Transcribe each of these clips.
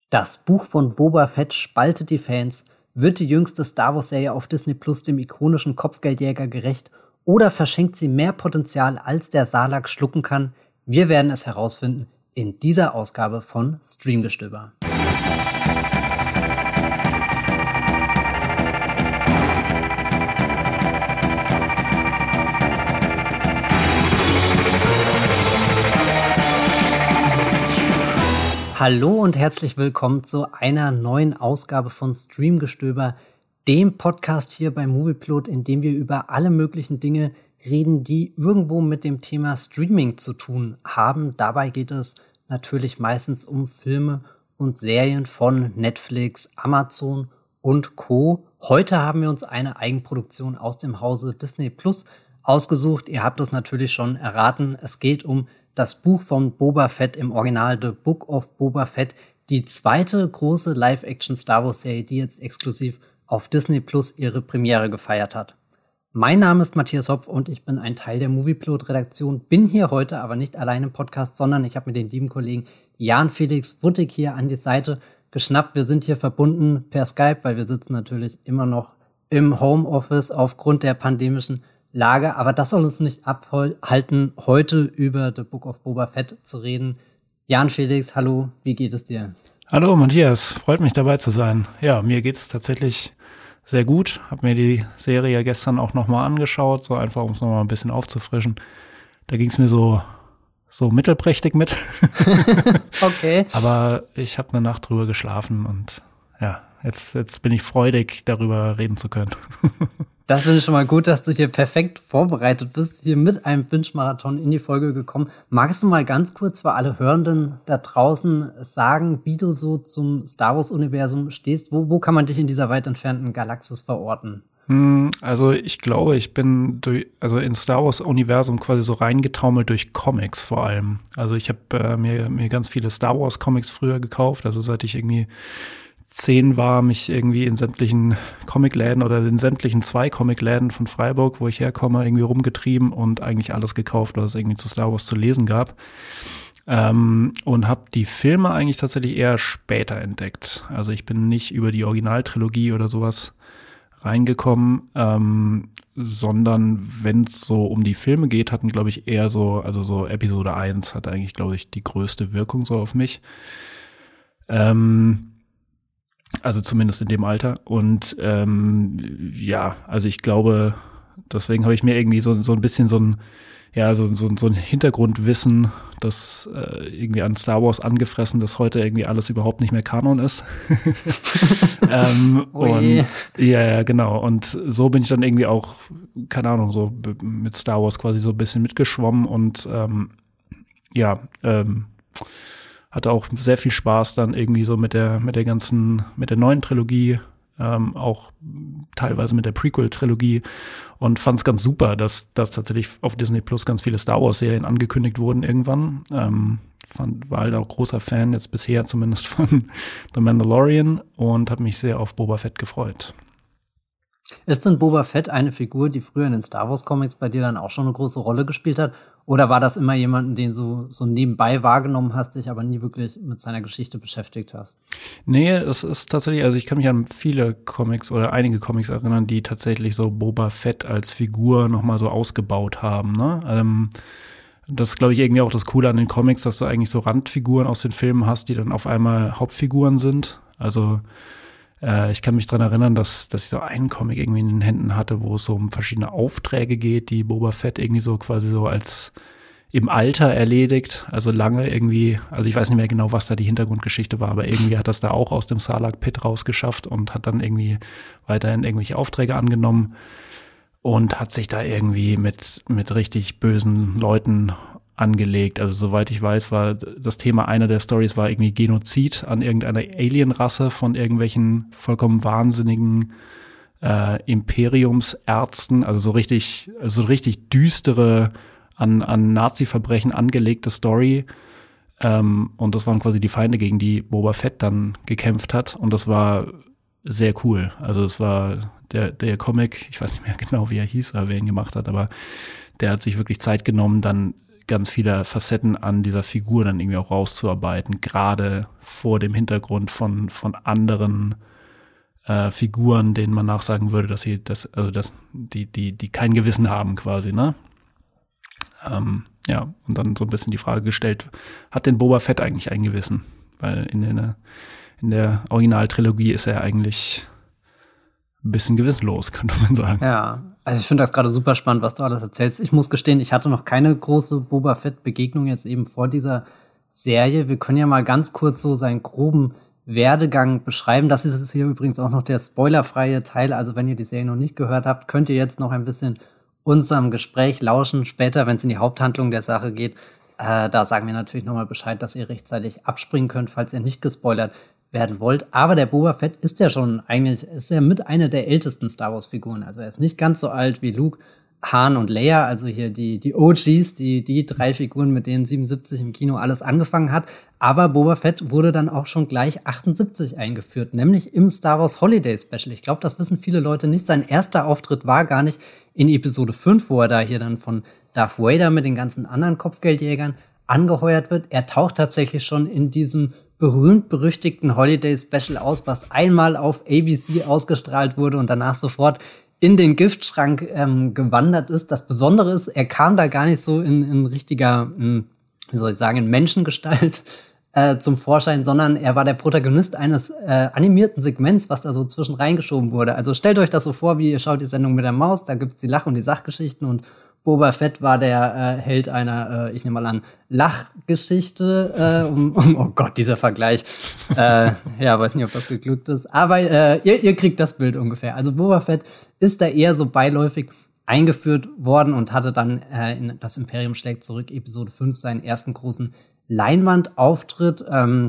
Das Buch von Boba Fett spaltet die Fans. Wird die jüngste Star Wars-Serie auf Disney Plus dem ikonischen Kopfgeldjäger gerecht? Oder verschenkt sie mehr Potenzial, als der Salak schlucken kann? Wir werden es herausfinden in dieser Ausgabe von Streamgestöber. Hallo und herzlich willkommen zu einer neuen Ausgabe von Streamgestöber, dem Podcast hier bei Movieplot, in dem wir über alle möglichen Dinge reden, die irgendwo mit dem Thema Streaming zu tun haben. Dabei geht es natürlich meistens um Filme und Serien von Netflix, Amazon und Co. Heute haben wir uns eine Eigenproduktion aus dem Hause Disney Plus ausgesucht. Ihr habt es natürlich schon erraten. Es geht um das Buch von Boba Fett, im Original The Book of Boba Fett, die zweite große Live-Action-Star Wars-Serie, die jetzt exklusiv auf Disney Plus ihre Premiere gefeiert hat. Mein Name ist Matthias Hopf und ich bin ein Teil der Movieplot-Redaktion, bin hier heute aber nicht allein im Podcast, sondern ich habe mir den lieben Kollegen Jan Felix Wuttig hier an die Seite geschnappt. Wir sind hier verbunden per Skype, weil wir sitzen natürlich immer noch im Homeoffice aufgrund der pandemischen Lage, aber das soll uns nicht abhalten, heute über The Book of Boba Fett zu reden. Jan Felix, hallo, wie geht es dir? Hallo Matthias, freut mich dabei zu sein. Ja, mir geht es tatsächlich sehr gut. Hab mir die Serie ja gestern auch nochmal angeschaut, so einfach, um es nochmal ein bisschen aufzufrischen. Da ging es mir so mittelprächtig mit. Okay. Aber ich habe eine Nacht drüber geschlafen und ja, jetzt bin ich freudig, darüber reden zu können. Das finde ich schon mal gut, dass du hier perfekt vorbereitet bist, hier mit einem Binge-Marathon in die Folge gekommen. Magst du mal ganz kurz für alle Hörenden da draußen sagen, wie du so zum Star Wars-Universum stehst? Wo kann man dich in dieser weit entfernten Galaxis verorten? Also ich glaube, ich bin ins Star Wars-Universum quasi so reingetaumelt durch Comics vor allem. Also ich habe mir ganz viele Star Wars-Comics früher gekauft, also seit ich irgendwie 10 war, mich irgendwie in sämtlichen Comicläden oder in sämtlichen 2 Comicläden von Freiburg, wo ich herkomme, irgendwie rumgetrieben und eigentlich alles gekauft, was es irgendwie zu Star Wars zu lesen gab. Und habe die Filme eigentlich tatsächlich eher später entdeckt. Also ich bin nicht über die Originaltrilogie oder sowas reingekommen, sondern wenn es so um die Filme geht, hatten, glaube ich, eher so Episode 1 hat eigentlich, glaube ich, die größte Wirkung so auf mich. Also zumindest in dem Alter. Und ja, also ich glaube, deswegen habe ich mir irgendwie so ein bisschen so ein Hintergrundwissen, das irgendwie an Star Wars angefressen, dass heute irgendwie alles überhaupt nicht mehr Kanon ist. Und ja, genau. Und so bin ich dann irgendwie auch, keine Ahnung, so mit Star Wars quasi so ein bisschen mitgeschwommen und hatte auch sehr viel Spaß dann irgendwie so mit der neuen Trilogie, auch teilweise mit der Prequel-Trilogie und fand es ganz super, dass tatsächlich auf Disney Plus ganz viele Star Wars-Serien angekündigt wurden irgendwann. War halt auch großer Fan, jetzt bisher zumindest von The Mandalorian und habe mich sehr auf Boba Fett gefreut. Ist denn Boba Fett eine Figur, die früher in den Star Wars Comics bei dir dann auch schon eine große Rolle gespielt hat? Oder war das immer jemanden, den du so nebenbei wahrgenommen hast, dich aber nie wirklich mit seiner Geschichte beschäftigt hast? Nee, es ist tatsächlich, also ich kann mich an viele Comics oder einige Comics erinnern, die tatsächlich so Boba Fett als Figur nochmal so ausgebaut haben, ne? Das ist, glaube ich, irgendwie auch das Coole an den Comics, dass du eigentlich so Randfiguren aus den Filmen hast, die dann auf einmal Hauptfiguren sind. Also ich kann mich dran erinnern, dass ich so einen Comic irgendwie in den Händen hatte, wo es so um verschiedene Aufträge geht, die Boba Fett irgendwie so quasi so als im Alter erledigt, also lange irgendwie, also ich weiß nicht mehr genau, was da die Hintergrundgeschichte war, aber irgendwie hat das da auch aus dem Sarlacc Pit rausgeschafft und hat dann irgendwie weiterhin irgendwelche Aufträge angenommen und hat sich da irgendwie mit richtig bösen Leuten angelegt. Also soweit ich weiß, war das Thema einer der Stories war irgendwie Genozid an irgendeiner Alienrasse von irgendwelchen vollkommen wahnsinnigen Imperiumsärzten, also so richtig düstere an Nazi-Verbrechen angelegte Story. Und das waren quasi die Feinde, gegen die Boba Fett dann gekämpft hat. Und das war sehr cool. Also es war der Comic, ich weiß nicht mehr genau, wie er hieß oder wer ihn gemacht hat, aber der hat sich wirklich Zeit genommen, dann ganz viele Facetten an dieser Figur dann irgendwie auch rauszuarbeiten, gerade vor dem Hintergrund von anderen Figuren, denen man nachsagen würde, dass die kein Gewissen haben quasi, ne? Ja, und dann so ein bisschen die Frage gestellt, hat denn Boba Fett eigentlich ein Gewissen? Weil in der Originaltrilogie ist er eigentlich ein bisschen gewissenlos, könnte man sagen. Ja, also ich finde das gerade super spannend, was du alles erzählst. Ich muss gestehen, ich hatte noch keine große Boba Fett-Begegnung jetzt eben vor dieser Serie. Wir können ja mal ganz kurz so seinen groben Werdegang beschreiben. Das ist hier übrigens auch noch der spoilerfreie Teil. Also wenn ihr die Serie noch nicht gehört habt, könnt ihr jetzt noch ein bisschen unserem Gespräch lauschen. Später, wenn es in die Haupthandlung der Sache geht, da sagen wir natürlich nochmal Bescheid, dass ihr rechtzeitig abspringen könnt, falls ihr nicht gespoilert werden wollt. Aber der Boba Fett ist ja schon ist ja mit einer der ältesten Star Wars Figuren. Also er ist nicht ganz so alt wie Luke, Han und Leia, also hier die OGs, die 3 Figuren, mit denen 77 im Kino alles angefangen hat. Aber Boba Fett wurde dann auch schon gleich 78 eingeführt, nämlich im Star Wars Holiday Special. Ich glaube, das wissen viele Leute nicht. Sein erster Auftritt war gar nicht in Episode 5, wo er da hier dann von Darth Vader mit den ganzen anderen Kopfgeldjägern angeheuert wird. Er taucht tatsächlich schon in diesem berühmt-berüchtigten Holiday Special aus, was einmal auf ABC ausgestrahlt wurde und danach sofort in den Giftschrank gewandert ist. Das Besondere ist, er kam da gar nicht so in richtiger, wie soll ich sagen, in Menschengestalt zum Vorschein, sondern er war der Protagonist eines animierten Segments, was da so zwischen reingeschoben wurde. Also stellt euch das so vor, wie ihr schaut die Sendung mit der Maus, da gibt's die Lach- und die Sachgeschichten und Boba Fett war der Held einer, ich nehme mal an, Lachgeschichte. Oh Gott, dieser Vergleich. Ja, weiß nicht, ob das geglückt ist. Aber ihr kriegt das Bild ungefähr. Also Boba Fett ist da eher so beiläufig eingeführt worden und hatte dann in Das Imperium schlägt zurück, Episode 5, seinen ersten großen Leinwandauftritt.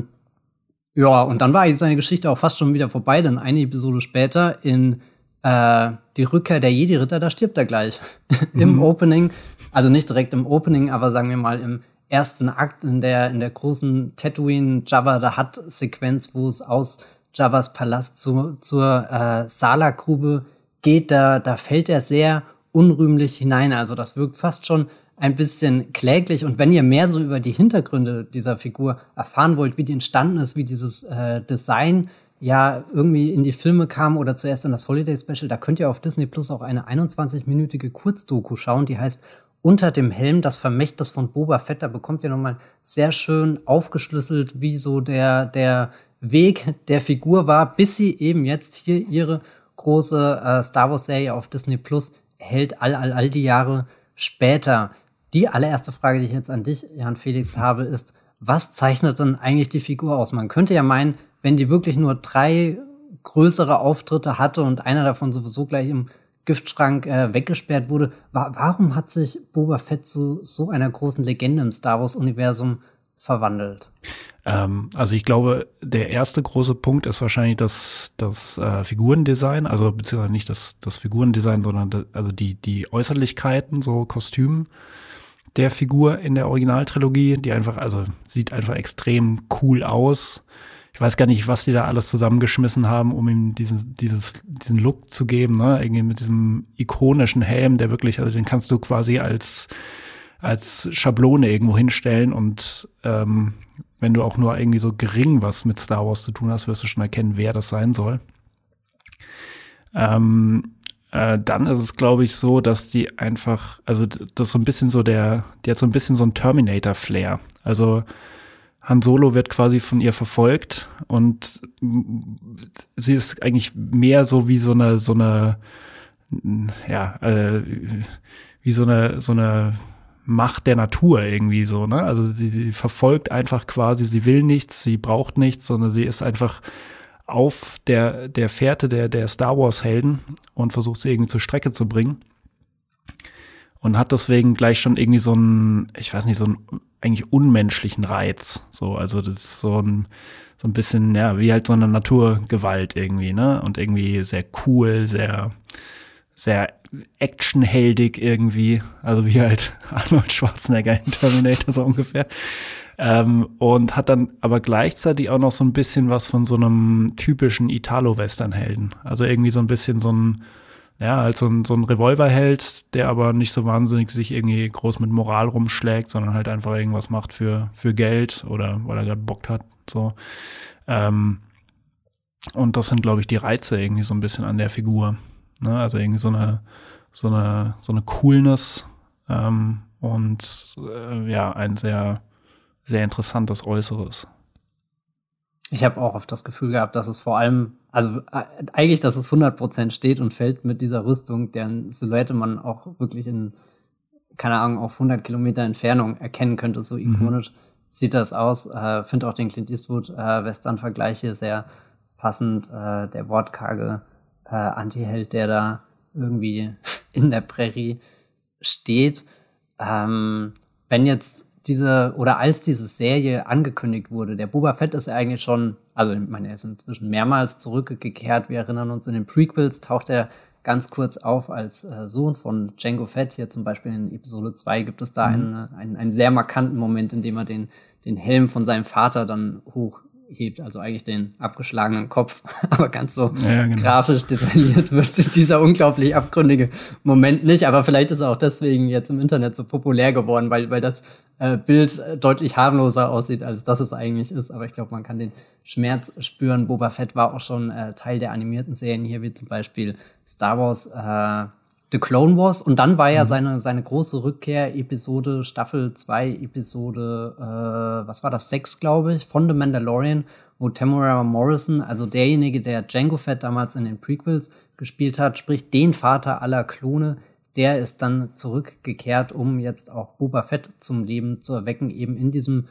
Ja, und dann war jetzt seine Geschichte auch fast schon wieder vorbei, denn eine Episode später in die Rückkehr der Jedi-Ritter, da stirbt er gleich. Im Opening, also nicht direkt im Opening, aber sagen wir mal im ersten Akt in der großen Tatooine-Jabba-the-Hutt-Sequenz, wo es aus Jabbas Palast zur Salak-Grube geht, da fällt er sehr unrühmlich hinein. Also das wirkt fast schon ein bisschen kläglich. Und wenn ihr mehr so über die Hintergründe dieser Figur erfahren wollt, wie die entstanden ist, wie dieses Design ja irgendwie in die Filme kam oder zuerst in das Holiday Special, da könnt ihr auf Disney Plus auch eine 21-minütige Kurzdoku schauen, die heißt Unter dem Helm, das Vermächtnis von Boba Fett. Da bekommt ihr nochmal sehr schön aufgeschlüsselt, wie so der Weg der Figur war, bis sie eben jetzt hier ihre große Star Wars Serie auf Disney Plus hält, all die Jahre später. Die allererste Frage, die ich jetzt an dich, Jan Felix, habe, ist, was zeichnet denn eigentlich die Figur aus? Man könnte ja meinen, wenn die wirklich nur 3 größere Auftritte hatte und einer davon sowieso gleich im Giftschrank weggesperrt wurde, warum hat sich Boba Fett zu so einer großen Legende im Star Wars-Universum verwandelt? Also ich glaube, der erste große Punkt ist wahrscheinlich das Figurendesign, also beziehungsweise nicht das Figurendesign, sondern also die Äußerlichkeiten, so Kostümen der Figur in der Originaltrilogie, die einfach, also sieht einfach extrem cool aus. Ich weiß gar nicht, was die da alles zusammengeschmissen haben, um ihm diesen Look zu geben, ne? Irgendwie mit diesem ikonischen Helm, der wirklich, also den kannst du quasi als Schablone irgendwo hinstellen und wenn du auch nur irgendwie so gering was mit Star Wars zu tun hast, wirst du schon erkennen, wer das sein soll. Dann ist es, glaube ich, so, dass die einfach, also das ist so ein bisschen so die hat so ein bisschen so ein Terminator-Flair. Also Han Solo wird quasi von ihr verfolgt und sie ist eigentlich mehr so wie so eine Macht der Natur irgendwie so, ne? Also sie verfolgt einfach quasi, sie will nichts, sie braucht nichts, sondern sie ist einfach auf der Fährte der Star Wars Helden und versucht sie irgendwie zur Strecke zu bringen. Und hat deswegen gleich schon irgendwie so einen eigentlich unmenschlichen Reiz. So, also das ist so ein bisschen, ja, wie halt so eine Naturgewalt irgendwie, ne? Und irgendwie sehr cool, sehr, sehr actionheldig irgendwie. Also wie halt Arnold Schwarzenegger in Terminator so ungefähr. Und hat dann aber gleichzeitig auch noch so ein bisschen was von so einem typischen Italo-Western-Helden. Also irgendwie so ein bisschen so ein ja, als so ein Revolverheld, der aber nicht so wahnsinnig sich irgendwie groß mit Moral rumschlägt, sondern halt einfach irgendwas macht für Geld oder weil er gerade Bock hat, so. Und das sind, glaube ich, die Reize irgendwie so ein bisschen an der Figur, ne? Also irgendwie so eine Coolness, und ja, ein sehr, sehr interessantes Äußeres. Ich habe auch oft das Gefühl gehabt, dass es vor allem, also eigentlich, dass es 100% steht und fällt mit dieser Rüstung, deren Silhouette man auch wirklich in, keine Ahnung, auf 100 Kilometer Entfernung erkennen könnte. So ikonisch sieht das aus. Finde auch den Clint Eastwood-Western-Vergleich hier sehr passend. Der wortkarge Anti-Held, der da irgendwie in der Prärie steht. Wenn jetzt als diese Serie angekündigt wurde, der Boba Fett ist ja eigentlich schon, also ich meine, er ist inzwischen mehrmals zurückgekehrt. Wir erinnern uns, in den Prequels taucht er ganz kurz auf als Sohn von Jango Fett. Hier zum Beispiel in Episode 2 gibt es da einen sehr markanten Moment, in dem er den Helm von seinem Vater dann hochhebt, also eigentlich den abgeschlagenen Kopf, aber ganz so grafisch detailliert wird dieser unglaublich abgründige Moment nicht. Aber vielleicht ist er auch deswegen jetzt im Internet so populär geworden, weil das Bild deutlich harmloser aussieht, als das es eigentlich ist. Aber ich glaube, man kann den Schmerz spüren. Boba Fett war auch schon Teil der animierten Serien hier, wie zum Beispiel Star Wars The Clone Wars. Und dann war ja seine große Rückkehr, Staffel 2, Episode, was war das, 6, glaube ich, von The Mandalorian, wo Temuera Morrison, also derjenige, der Jango Fett damals in den Prequels gespielt hat, sprich den Vater aller Klone, der ist dann zurückgekehrt, um jetzt auch Boba Fett zum Leben zu erwecken. Eben in diesem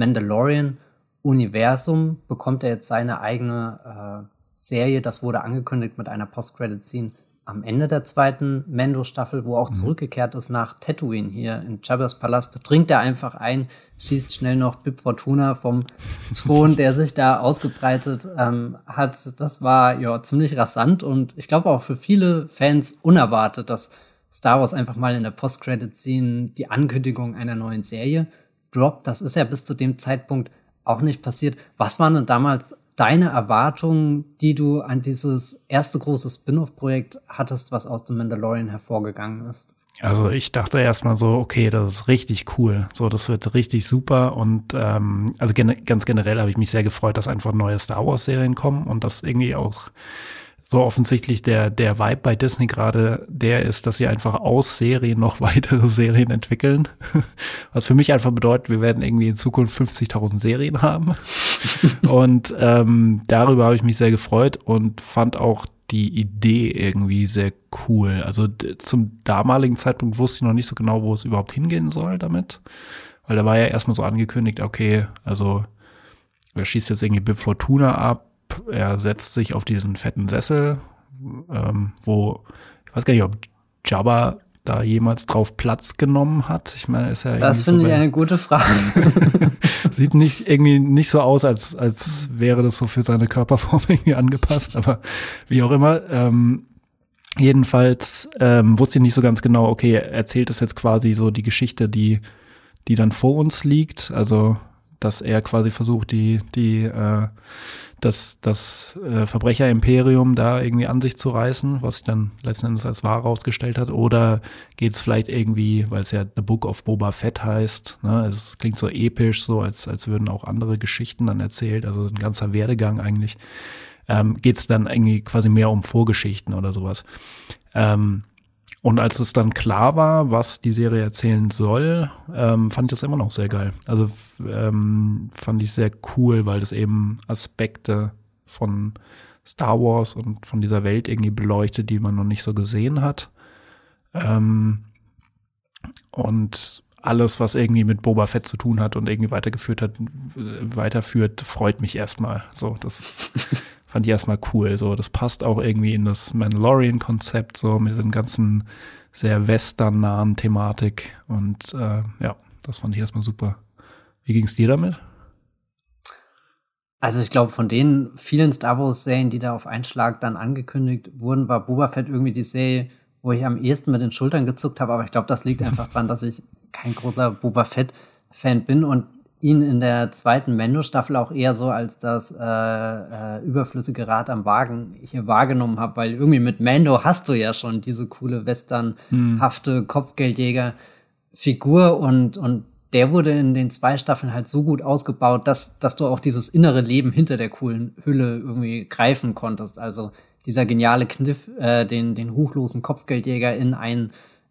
Mandalorian-Universum bekommt er jetzt seine eigene Serie. Das wurde angekündigt mit einer Post-Credit-Scene am Ende der 2. Mando-Staffel, wo auch zurückgekehrt ist nach Tatooine hier in Jabba's Palast. Da dringt er einfach ein, schießt schnell noch Bib Fortuna vom Thron, der sich da ausgebreitet hat. Das war ja ziemlich rasant und ich glaube auch für viele Fans unerwartet, dass Star Wars einfach mal in der Post-Credit-Scene die Ankündigung einer neuen Serie droppt. Das ist ja bis zu dem Zeitpunkt auch nicht passiert. Was waren denn damals deine Erwartungen, die du an dieses erste große Spin-off-Projekt hattest, was aus The Mandalorian hervorgegangen ist? Also ich dachte erstmal so, okay, das ist richtig cool. So, das wird richtig super. Und also ganz generell habe ich mich sehr gefreut, dass einfach neue Star Wars-Serien kommen und dass irgendwie auch so offensichtlich der Vibe bei Disney gerade der ist, dass sie einfach aus Serien noch weitere Serien entwickeln. Was für mich einfach bedeutet, wir werden irgendwie in Zukunft 50.000 Serien haben. Und darüber habe ich mich sehr gefreut und fand auch die Idee irgendwie sehr cool. Also zum damaligen Zeitpunkt wusste ich noch nicht so genau, wo es überhaupt hingehen soll damit. Weil da war ja erstmal so angekündigt, okay, also er schießt jetzt irgendwie Bib Fortuna ab, er setzt sich auf diesen fetten Sessel, wo, ich weiß gar nicht, ob Jabba da jemals drauf Platz genommen hat. Ich meine, ist ja das finde ich eine gute Frage. Sieht irgendwie nicht so aus, als wäre das so für seine Körperform irgendwie angepasst, aber wie auch immer. Jedenfalls wusste ich nicht so ganz genau, okay, er erzählt es jetzt quasi so die Geschichte, die dann vor uns liegt, also dass er quasi versucht, das Verbrecher-Imperium da irgendwie an sich zu reißen, was sich dann letzten Endes als wahr herausgestellt hat, oder geht es vielleicht irgendwie, weil es ja The Book of Boba Fett heißt, ne, also es klingt so episch, so als würden auch andere Geschichten dann erzählt, also ein ganzer Werdegang eigentlich, geht es dann irgendwie quasi mehr um Vorgeschichten oder sowas. Und als es dann klar war, was die Serie erzählen soll, fand ich das immer noch sehr geil. Also fand ich sehr cool, weil das eben Aspekte von Star Wars und von dieser Welt irgendwie beleuchtet, die man noch nicht so gesehen hat. Und alles, was irgendwie mit Boba Fett zu tun hat und irgendwie weiterführt, freut mich erstmal. So, das fand ich erstmal cool. So, das passt auch irgendwie in das Mandalorian-Konzept, so mit dem ganzen sehr western-nahen Thematik. Und ja, das fand ich erstmal super. Wie ging's dir damit? Also ich glaube, von den vielen Star Wars-Serien, die da auf einen Schlag dann angekündigt wurden, war Boba Fett irgendwie die Serie, wo ich am ehesten mit den Schultern gezuckt habe. Aber ich glaube, das liegt einfach daran, dass ich kein großer Boba Fett-Fan bin. Und ihn in der zweiten Mando-Staffel auch eher so als das überflüssige Rad am Wagen hier wahrgenommen habe, weil irgendwie mit Mando hast du ja schon diese coole westernhafte Kopfgeldjäger-Figur und der wurde in den 2 Staffeln halt so gut ausgebaut, dass du auch dieses innere Leben hinter der coolen Hülle irgendwie greifen konntest. Also dieser geniale Kniff, den ruchlosen Kopfgeldjäger in einen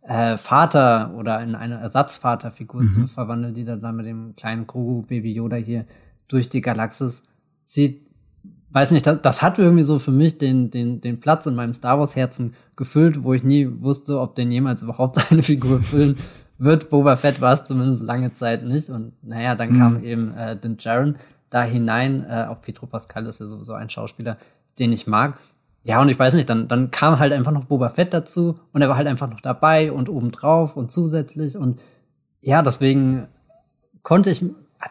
Vater oder in eine Ersatzvaterfigur zu verwandeln, die da mit dem kleinen Grogu Baby Yoda hier durch die Galaxis zieht. Weiß nicht, das hat irgendwie so für mich den Platz in meinem Star Wars Herzen gefüllt, wo ich nie wusste, ob den jemals überhaupt seine Figur füllen wird. Boba Fett war es zumindest lange Zeit nicht. Und naja, dann kam eben Din Djarin da hinein. Auch Pedro Pascal ist ja sowieso ein Schauspieler, den ich mag. Ja, und ich weiß nicht, dann kam halt einfach noch Boba Fett dazu und er war halt einfach noch dabei und obendrauf und zusätzlich und ja, deswegen konnte ich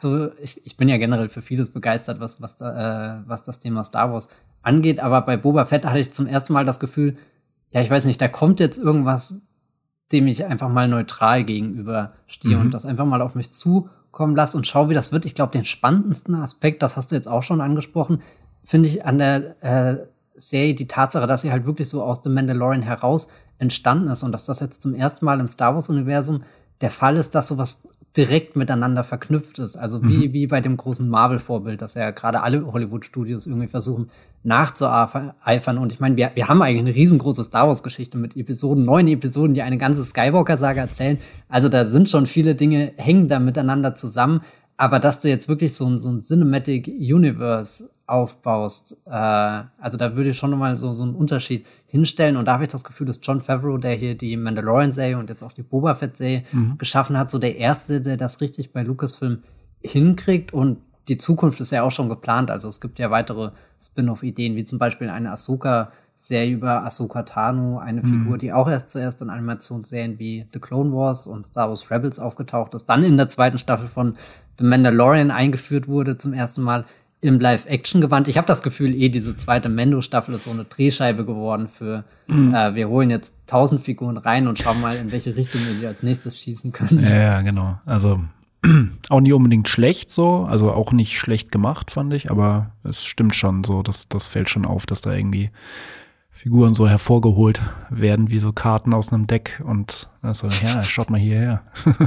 bin ja generell für vieles begeistert, was das Thema Star Wars angeht, aber bei Boba Fett hatte ich zum ersten Mal das Gefühl, ja, ich weiß nicht, da kommt jetzt irgendwas, dem ich einfach mal neutral gegenüberstehe und das einfach mal auf mich zukommen lasse und schau, wie das wird. Ich glaube, den spannendsten Aspekt, das hast du jetzt auch schon angesprochen, finde ich an der Serie die Tatsache, dass sie halt wirklich so aus The Mandalorian heraus entstanden ist und dass das jetzt zum ersten Mal im Star Wars-Universum der Fall ist, dass sowas direkt miteinander verknüpft ist. Also wie bei dem großen Marvel-Vorbild, dass ja gerade alle Hollywood-Studios irgendwie versuchen nachzueifern. Und ich meine, wir haben eigentlich eine riesengroße Star Wars-Geschichte mit 9 Episoden, die eine ganze Skywalker-Saga erzählen. Also da sind schon viele Dinge, hängen da miteinander zusammen. Aber dass du jetzt wirklich so ein Cinematic Universe aufbaust, also da würde ich schon nochmal so einen Unterschied hinstellen. Und da habe ich das Gefühl, dass Jon Favreau, der hier die Mandalorian-Serie und jetzt auch die Boba Fett-Serie geschaffen hat, so der Erste, der das richtig bei Lucasfilm hinkriegt. Und die Zukunft ist ja auch schon geplant. Also es gibt ja weitere Spin-off-Ideen, wie zum Beispiel eine Ahsoka-Serie über Ahsoka Tano, eine Figur, die auch zuerst in Animationsserien wie The Clone Wars und Star Wars Rebels aufgetaucht ist, dann in der 2. Staffel von The Mandalorian eingeführt wurde, zum ersten Mal im Live-Action-Gewand. Ich habe das Gefühl, diese 2. Mando-Staffel ist so eine Drehscheibe geworden für wir holen jetzt 1000 Figuren rein und schauen mal, in welche Richtung wir sie als nächstes schießen können. Ja, genau. Also auch nicht unbedingt schlecht so, also auch nicht schlecht gemacht, fand ich, aber es stimmt schon so, das fällt schon auf, dass da irgendwie Figuren so hervorgeholt werden, wie so Karten aus einem Deck und also, ja, schaut mal hierher.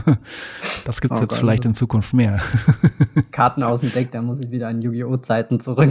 Das gibt's jetzt vielleicht in Zukunft mehr. Karten aus dem Deck, da muss ich wieder an Yu-Gi-Oh! Zeiten zurück.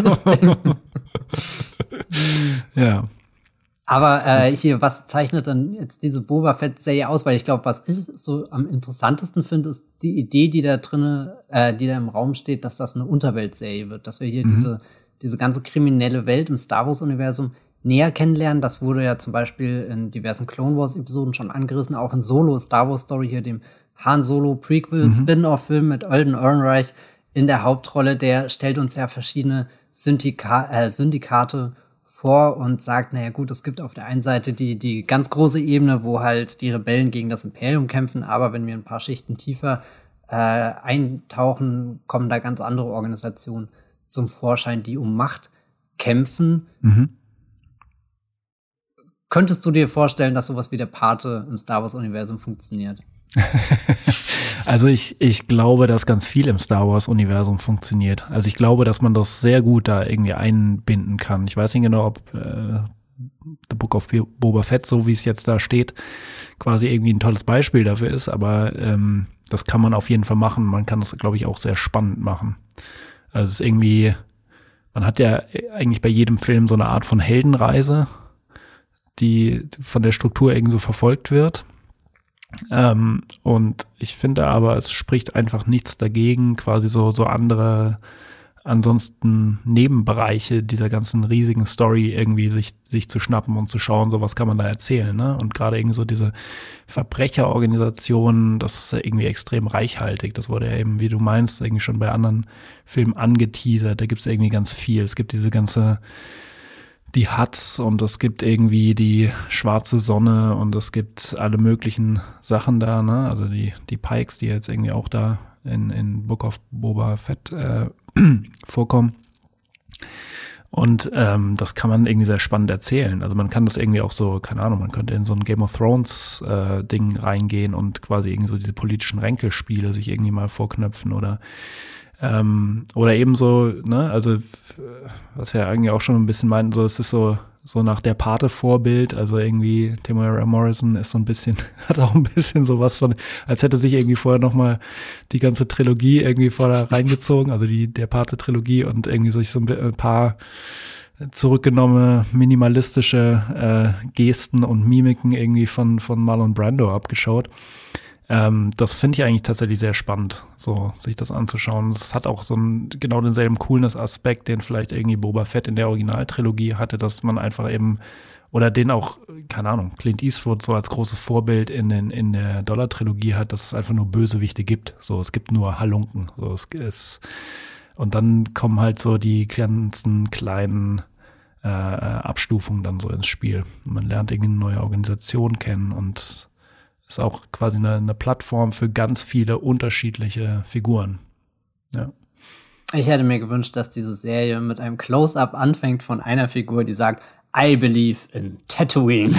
Ja. Aber hier, was zeichnet dann jetzt diese Boba Fett-Serie aus? Weil ich glaube, was ich so am interessantesten finde, ist die Idee, die da im Raum steht, dass das eine Unterweltserie wird. Dass wir hier diese ganze kriminelle Welt im Star Wars-Universum näher kennenlernen. Das wurde ja zum Beispiel in diversen Clone Wars-Episoden schon angerissen, auch in Solo, Star Wars Story, hier dem Han Solo Prequel, Spin-off-Film mit Alden Ehrenreich in der Hauptrolle. Der stellt uns ja verschiedene Syndikate vor und sagt, naja gut, es gibt auf der einen Seite die ganz große Ebene, wo halt die Rebellen gegen das Imperium kämpfen, aber wenn wir ein paar Schichten tiefer eintauchen, kommen da ganz andere Organisationen zum Vorschein, die um Macht kämpfen. Könntest du dir vorstellen, dass sowas wie der Pate im Star Wars-Universum funktioniert? Also ich glaube, dass ganz viel im Star Wars-Universum funktioniert. Also ich glaube, dass man das sehr gut da irgendwie einbinden kann. Ich weiß nicht genau, ob The Book of Boba Fett, so wie es jetzt da steht, quasi irgendwie ein tolles Beispiel dafür ist, aber das kann man auf jeden Fall machen. Man kann das, glaube ich, auch sehr spannend machen. Also es ist irgendwie, man hat ja eigentlich bei jedem Film so eine Art von Heldenreise, die von der Struktur irgendwie so verfolgt wird. Und ich finde aber, es spricht einfach nichts dagegen, quasi so andere ansonsten Nebenbereiche dieser ganzen riesigen Story irgendwie sich zu schnappen und zu schauen, so was kann man da erzählen, ne? Und gerade irgendwie so diese Verbrecherorganisationen, das ist ja irgendwie extrem reichhaltig. Das wurde ja eben, wie du meinst, irgendwie schon bei anderen Filmen angeteasert. Da gibt's irgendwie ganz viel. Es gibt die Hutts und es gibt irgendwie die schwarze Sonne und es gibt alle möglichen Sachen da, ne? Also die Pikes, die jetzt irgendwie auch da in Book of Boba Fett vorkommen. Und das kann man irgendwie sehr spannend erzählen. Also man kann das irgendwie auch so, keine Ahnung, man könnte in so ein Game of Thrones Ding reingehen und quasi irgendwie so diese politischen Ränkelspiele sich irgendwie mal vorknöpfen oder eben so, ne, also was wir eigentlich auch schon ein bisschen meinten, so es ist so nach der Pate-Vorbild, also irgendwie Temuera Morrison ist so ein bisschen, hat auch ein bisschen sowas von, als hätte sich irgendwie vorher nochmal die ganze Trilogie irgendwie vorher reingezogen, also der Pate-Trilogie und irgendwie sich so ein paar zurückgenommene minimalistische Gesten und Mimiken irgendwie von Marlon Brando abgeschaut. Das finde ich eigentlich tatsächlich sehr spannend, so sich das anzuschauen. Es hat auch so genau denselben Coolness-Aspekt, den vielleicht irgendwie Boba Fett in der Originaltrilogie hatte, dass man einfach eben, oder den auch, keine Ahnung, Clint Eastwood so als großes Vorbild in der Dollar-Trilogie hat, dass es einfach nur Bösewichte gibt. So, es gibt nur Halunken. So, und dann kommen halt so die ganzen kleinen Abstufungen dann so ins Spiel. Man lernt irgendwie eine neue Organisation kennen und ist auch quasi eine Plattform für ganz viele unterschiedliche Figuren. Ja. Ich hätte mir gewünscht, dass diese Serie mit einem Close-Up anfängt von einer Figur, die sagt, I believe in Tatooine.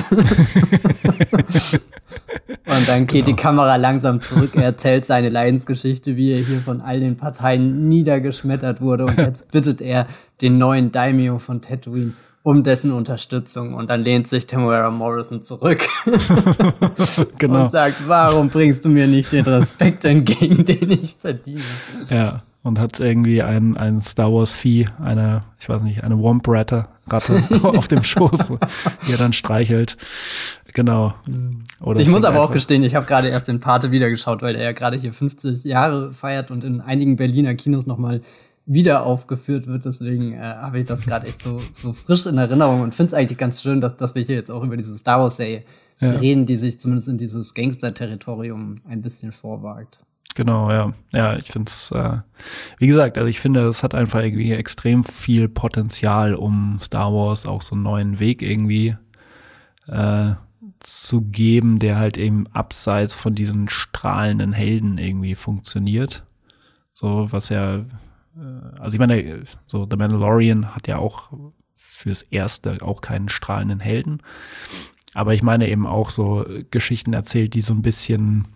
Und dann geht die Kamera langsam zurück, er erzählt seine Leidensgeschichte, wie er hier von all den Parteien niedergeschmettert wurde. Und jetzt bittet er den neuen Daimyo von Tatooine um dessen Unterstützung. Und dann lehnt sich Temuera Morrison zurück genau. Und sagt, warum bringst du mir nicht den Respekt entgegen, den ich verdiene? Ja, und hat irgendwie ein Star Wars Vieh, eine Womp-Ratte auf dem Schoß, die er dann streichelt. Genau. Oder ich muss aber auch gestehen, ich habe gerade erst den Pate wieder geschaut, weil er ja gerade hier 50 Jahre feiert und in einigen Berliner Kinos nochmal wieder aufgeführt wird. Deswegen habe ich das gerade echt so frisch in Erinnerung und finde es eigentlich ganz schön, dass wir hier jetzt auch über diese Star Wars-Serie reden, die sich zumindest in dieses Gangster-Territorium ein bisschen vorwagt. Genau, ja. Ja, ich finde es, wie gesagt, also ich finde, es hat einfach irgendwie extrem viel Potenzial, um Star Wars auch so einen neuen Weg irgendwie zu geben, der halt eben abseits von diesen strahlenden Helden irgendwie funktioniert. So, was ja also ich meine, so The Mandalorian hat ja auch fürs Erste auch keinen strahlenden Helden. Aber ich meine eben auch so Geschichten erzählt, die so ein bisschen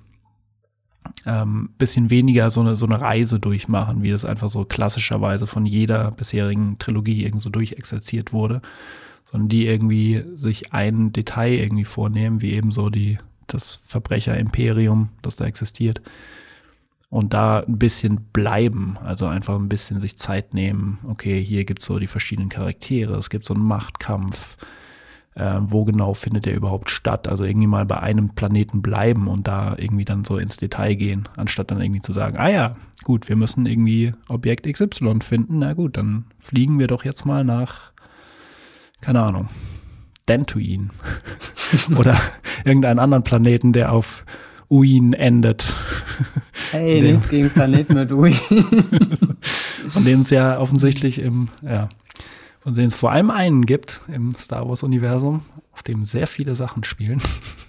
weniger so eine Reise durchmachen, wie das einfach so klassischerweise von jeder bisherigen Trilogie irgendwie so durchexerziert wurde, sondern die irgendwie sich ein Detail irgendwie vornehmen, wie eben so das Verbrecher-Imperium, das da existiert. Und da ein bisschen bleiben, also einfach ein bisschen sich Zeit nehmen. Okay, hier gibt's so die verschiedenen Charaktere, es gibt so einen Machtkampf. Wo genau findet der überhaupt statt? Also irgendwie mal bei einem Planeten bleiben und da irgendwie dann so ins Detail gehen, anstatt dann irgendwie zu sagen, ah ja, gut, wir müssen irgendwie Objekt XY finden. Na gut, dann fliegen wir doch jetzt mal nach, keine Ahnung, Dantooine oder irgendeinen anderen Planeten, der auf Uin endet. Hey, nichts gegen Planeten mit Uin. Von denen es ja offensichtlich von denen es vor allem einen gibt im Star Wars-Universum, auf dem sehr viele Sachen spielen.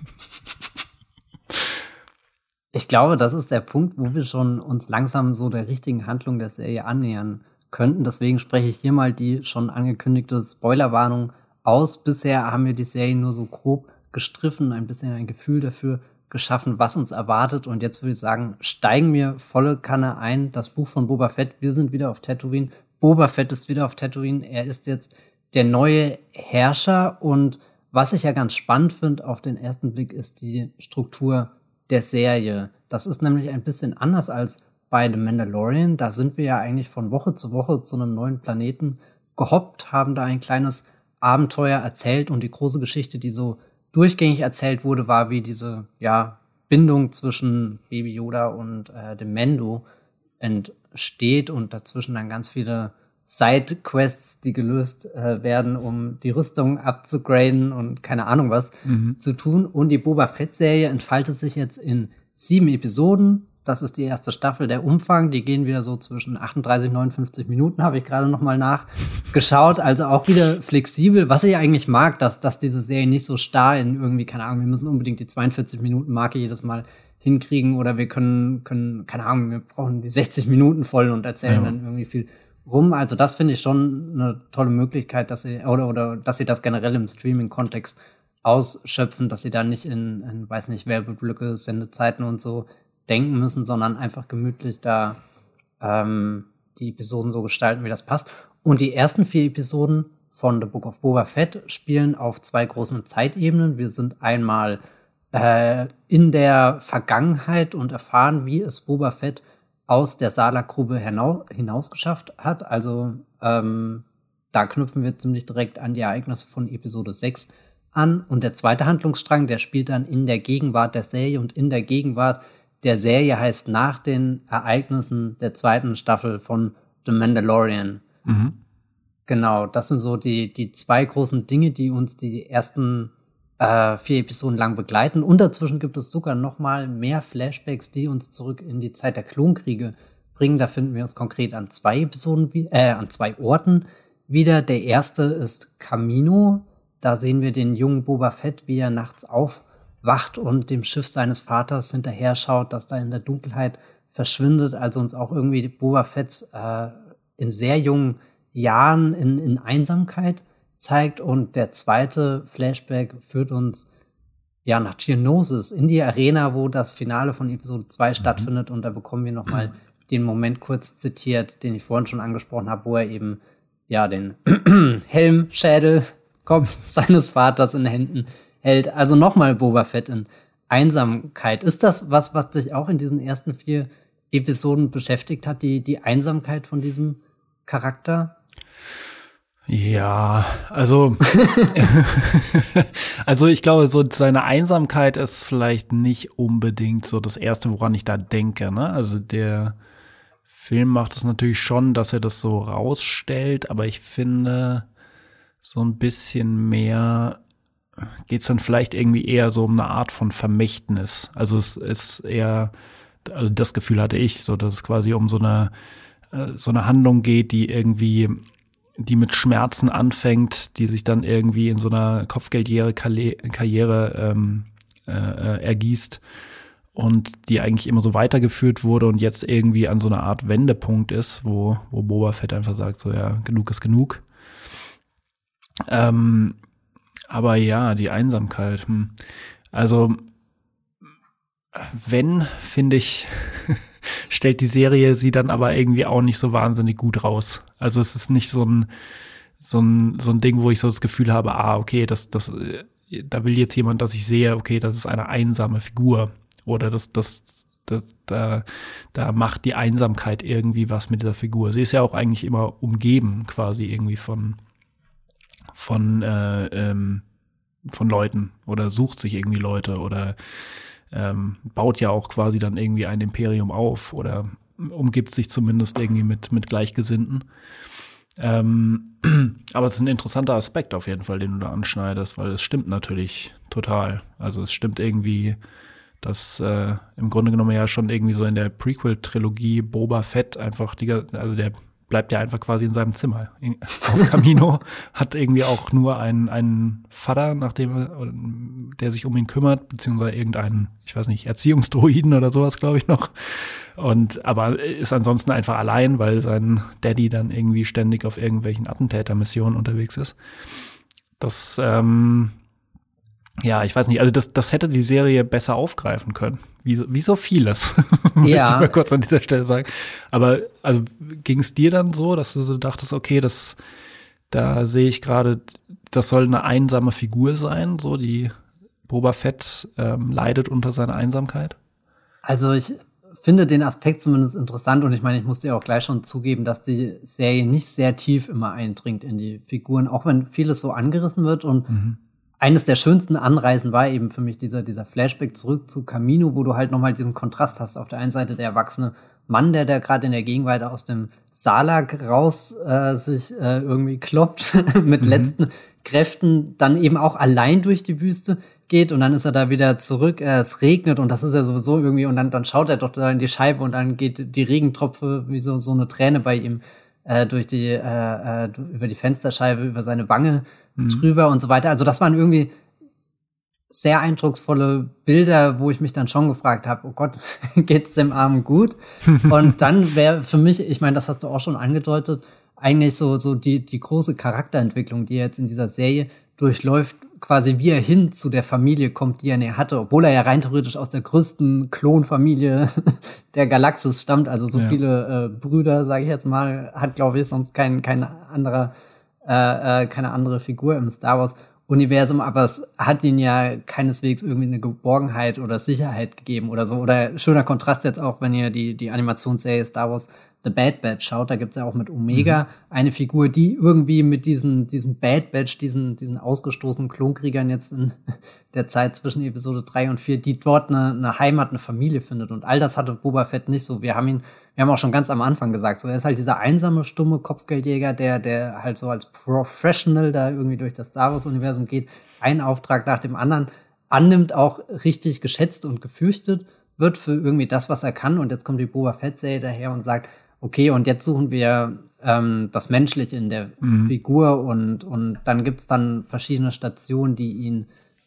Ich glaube, das ist der Punkt, wo wir schon uns langsam so der richtigen Handlung der Serie annähern könnten. Deswegen spreche ich hier mal die schon angekündigte Spoilerwarnung aus. Bisher haben wir die Serie nur so grob gestriffen, ein bisschen ein Gefühl dafür geschaffen, was uns erwartet. Und jetzt würde ich sagen, steigen wir volle Kanne ein. Das Buch von Boba Fett, wir sind wieder auf Tatooine. Boba Fett ist wieder auf Tatooine. Er ist jetzt der neue Herrscher. Und was ich ja ganz spannend finde auf den ersten Blick, ist die Struktur der Serie. Das ist nämlich ein bisschen anders als bei The Mandalorian. Da sind wir ja eigentlich von Woche zu Woche zu einem neuen Planeten gehoppt, haben da ein kleines Abenteuer erzählt. Und die große Geschichte, die so durchgängig erzählt wurde, war, wie diese Bindung zwischen Baby Yoda und dem Mando entsteht und dazwischen dann ganz viele Side-Quests, die gelöst werden, um die Rüstung abzugraden und keine Ahnung was zu tun. Und die Boba Fett-Serie entfaltet sich jetzt in 7 Episoden. Das ist die erste Staffel. Der Umfang, die gehen wieder so zwischen 38 und 59 Minuten, habe ich gerade noch mal nachgeschaut. Also auch wieder flexibel. Was ich eigentlich mag, dass diese Serie nicht so starr in irgendwie, keine Ahnung, wir müssen unbedingt die 42-Minuten-Marke jedes Mal hinkriegen oder wir können, keine Ahnung, wir brauchen die 60 Minuten voll und erzählen dann irgendwie viel rum. Also das finde ich schon eine tolle Möglichkeit, dass sie oder dass sie das generell im Streaming-Kontext ausschöpfen, dass sie da nicht in weiß nicht, Werbeblöcke, Sendezeiten und so denken müssen, sondern einfach gemütlich da die Episoden so gestalten, wie das passt. Und die ersten 4 Episoden von The Book of Boba Fett spielen auf 2 großen Zeitebenen. Wir sind einmal in der Vergangenheit und erfahren, wie es Boba Fett aus der Salakgrube hinaus geschafft hat. Also da knüpfen wir ziemlich direkt an die Ereignisse von Episode 6 an. Und der zweite Handlungsstrang, der spielt dann in der Gegenwart der Serie. Und in der Gegenwart der Serie heißt nach den Ereignissen der 2. Staffel von The Mandalorian. Mhm. Genau, das sind so die 2 großen Dinge, die uns die ersten 4 Episoden lang begleiten. Und dazwischen gibt es sogar noch mal mehr Flashbacks, die uns zurück in die Zeit der Klonkriege bringen. Da finden wir uns konkret an 2 an 2 Orten wieder. Der erste ist Kamino. Da sehen wir den jungen Boba Fett, wie er nachts aufwacht und dem Schiff seines Vaters hinterher schaut, das da in der Dunkelheit verschwindet. Also uns auch irgendwie Boba Fett in sehr jungen Jahren in Einsamkeit zeigt. Und der zweite Flashback führt uns ja nach Geonosis, in die Arena, wo das Finale von Episode 2 stattfindet. Und da bekommen wir noch mal den Moment kurz zitiert, den ich vorhin schon angesprochen habe, wo er eben ja den Helmschädel, Kopf seines Vaters in den Händen hält. Also noch mal Boba Fett in Einsamkeit. Ist das was dich auch in diesen ersten 4 Episoden beschäftigt hat, die Einsamkeit von diesem Charakter? Ja, also ich glaube, so seine Einsamkeit ist vielleicht nicht unbedingt so das Erste, woran ich da denke, ne? Also der Film macht es natürlich schon, dass er das so rausstellt, aber ich finde, so ein bisschen mehr geht's dann vielleicht irgendwie eher so um eine Art von Vermächtnis. Also es ist eher, also das Gefühl hatte ich, so dass es quasi um so eine Handlung geht, die mit Schmerzen anfängt, die sich dann irgendwie in so einer Kopfgeldjäger-Karriere ergießt und die eigentlich immer so weitergeführt wurde und jetzt irgendwie an so einer Art Wendepunkt ist, wo Boba Fett einfach sagt, so ja, genug ist genug. Aber ja, die Einsamkeit. Also finde ich, stellt die Serie sie dann aber irgendwie auch nicht so wahnsinnig gut raus. Also es ist nicht so ein Ding, wo ich so das Gefühl habe, okay, da will jetzt jemand, dass ich sehe, okay, das ist eine einsame Figur. Oder da macht die Einsamkeit irgendwie was mit dieser Figur. Sie ist ja auch eigentlich immer umgeben quasi irgendwie von Leuten oder sucht sich irgendwie Leute oder baut ja auch quasi dann irgendwie ein Imperium auf oder umgibt sich zumindest irgendwie mit Gleichgesinnten. Aber es ist ein interessanter Aspekt auf jeden Fall, den du da anschneidest, weil es stimmt natürlich total. Also es stimmt irgendwie, dass im Grunde genommen ja schon irgendwie so in der Prequel-Trilogie Boba Fett einfach also der bleibt ja einfach quasi in seinem Zimmer auf Kamino, hat irgendwie auch nur einen Vater, der sich um ihn kümmert, beziehungsweise irgendeinen, ich weiß nicht, Erziehungsdroiden oder sowas, glaube ich noch. Aber ist ansonsten einfach allein, weil sein Daddy dann irgendwie ständig auf irgendwelchen Attentätermissionen unterwegs ist. Das, ja, ich weiß nicht, also das hätte die Serie besser aufgreifen können. Wie so vieles, möchte ich mal kurz an dieser Stelle sagen. Aber also ging es dir dann so, dass du so dachtest, okay, da sehe ich gerade, das soll eine einsame Figur sein, so die Boba Fett leidet unter seiner Einsamkeit? Also ich finde den Aspekt zumindest interessant und ich meine, ich muss dir auch gleich schon zugeben, dass die Serie nicht sehr tief immer eindringt in die Figuren, auch wenn vieles so angerissen wird und eines der schönsten Anreisen war eben für mich dieser Flashback zurück zu Kamino, wo du halt nochmal diesen Kontrast hast. Auf der einen Seite der erwachsene Mann, der gerade in der Gegenwart aus dem Salak raus sich irgendwie kloppt mit letzten Kräften, dann eben auch allein durch die Wüste geht und dann ist er da wieder zurück. Es regnet und das ist ja sowieso irgendwie und dann schaut er doch da in die Scheibe und dann geht die Regentropfe wie so eine Träne bei ihm über die Fensterscheibe, über seine Wange drüber und so weiter. Also das waren irgendwie sehr eindrucksvolle Bilder, wo ich mich dann schon gefragt habe, oh Gott, geht's dem Armen gut? Und dann wäre für mich, ich meine, das hast du auch schon angedeutet, eigentlich so die große Charakterentwicklung, die er jetzt in dieser Serie durchläuft, quasi wie er hin zu der Familie kommt, die er näher hatte, obwohl er ja rein theoretisch aus der größten Klonfamilie der Galaxis stammt, also so viele Brüder, sage ich jetzt mal, hat, glaube ich, sonst keine andere Figur im Star Wars Universum, aber es hat ihnen ja keineswegs irgendwie eine Geborgenheit oder Sicherheit gegeben oder so. Oder schöner Kontrast jetzt auch, wenn ihr die Animationsserie Star Wars The Bad Batch schaut, da gibt's ja auch mit Omega eine Figur, die irgendwie mit diesem Bad Batch, diesen ausgestoßenen Klonkriegern jetzt in der Zeit zwischen Episode 3 und 4, die dort eine Heimat, eine Familie findet. Und all das hatte Boba Fett nicht so. Wir haben auch schon ganz am Anfang gesagt, so er ist halt dieser einsame, stumme Kopfgeldjäger, der halt so als Professional da irgendwie durch das Star Wars-Universum geht, einen Auftrag nach dem anderen annimmt, auch richtig geschätzt und gefürchtet wird für irgendwie das, was er kann. Und jetzt kommt die Boba Fett-Serie daher und sagt, okay, und jetzt suchen wir das Menschliche in der Figur und dann gibt's dann verschiedene Stationen, die ihn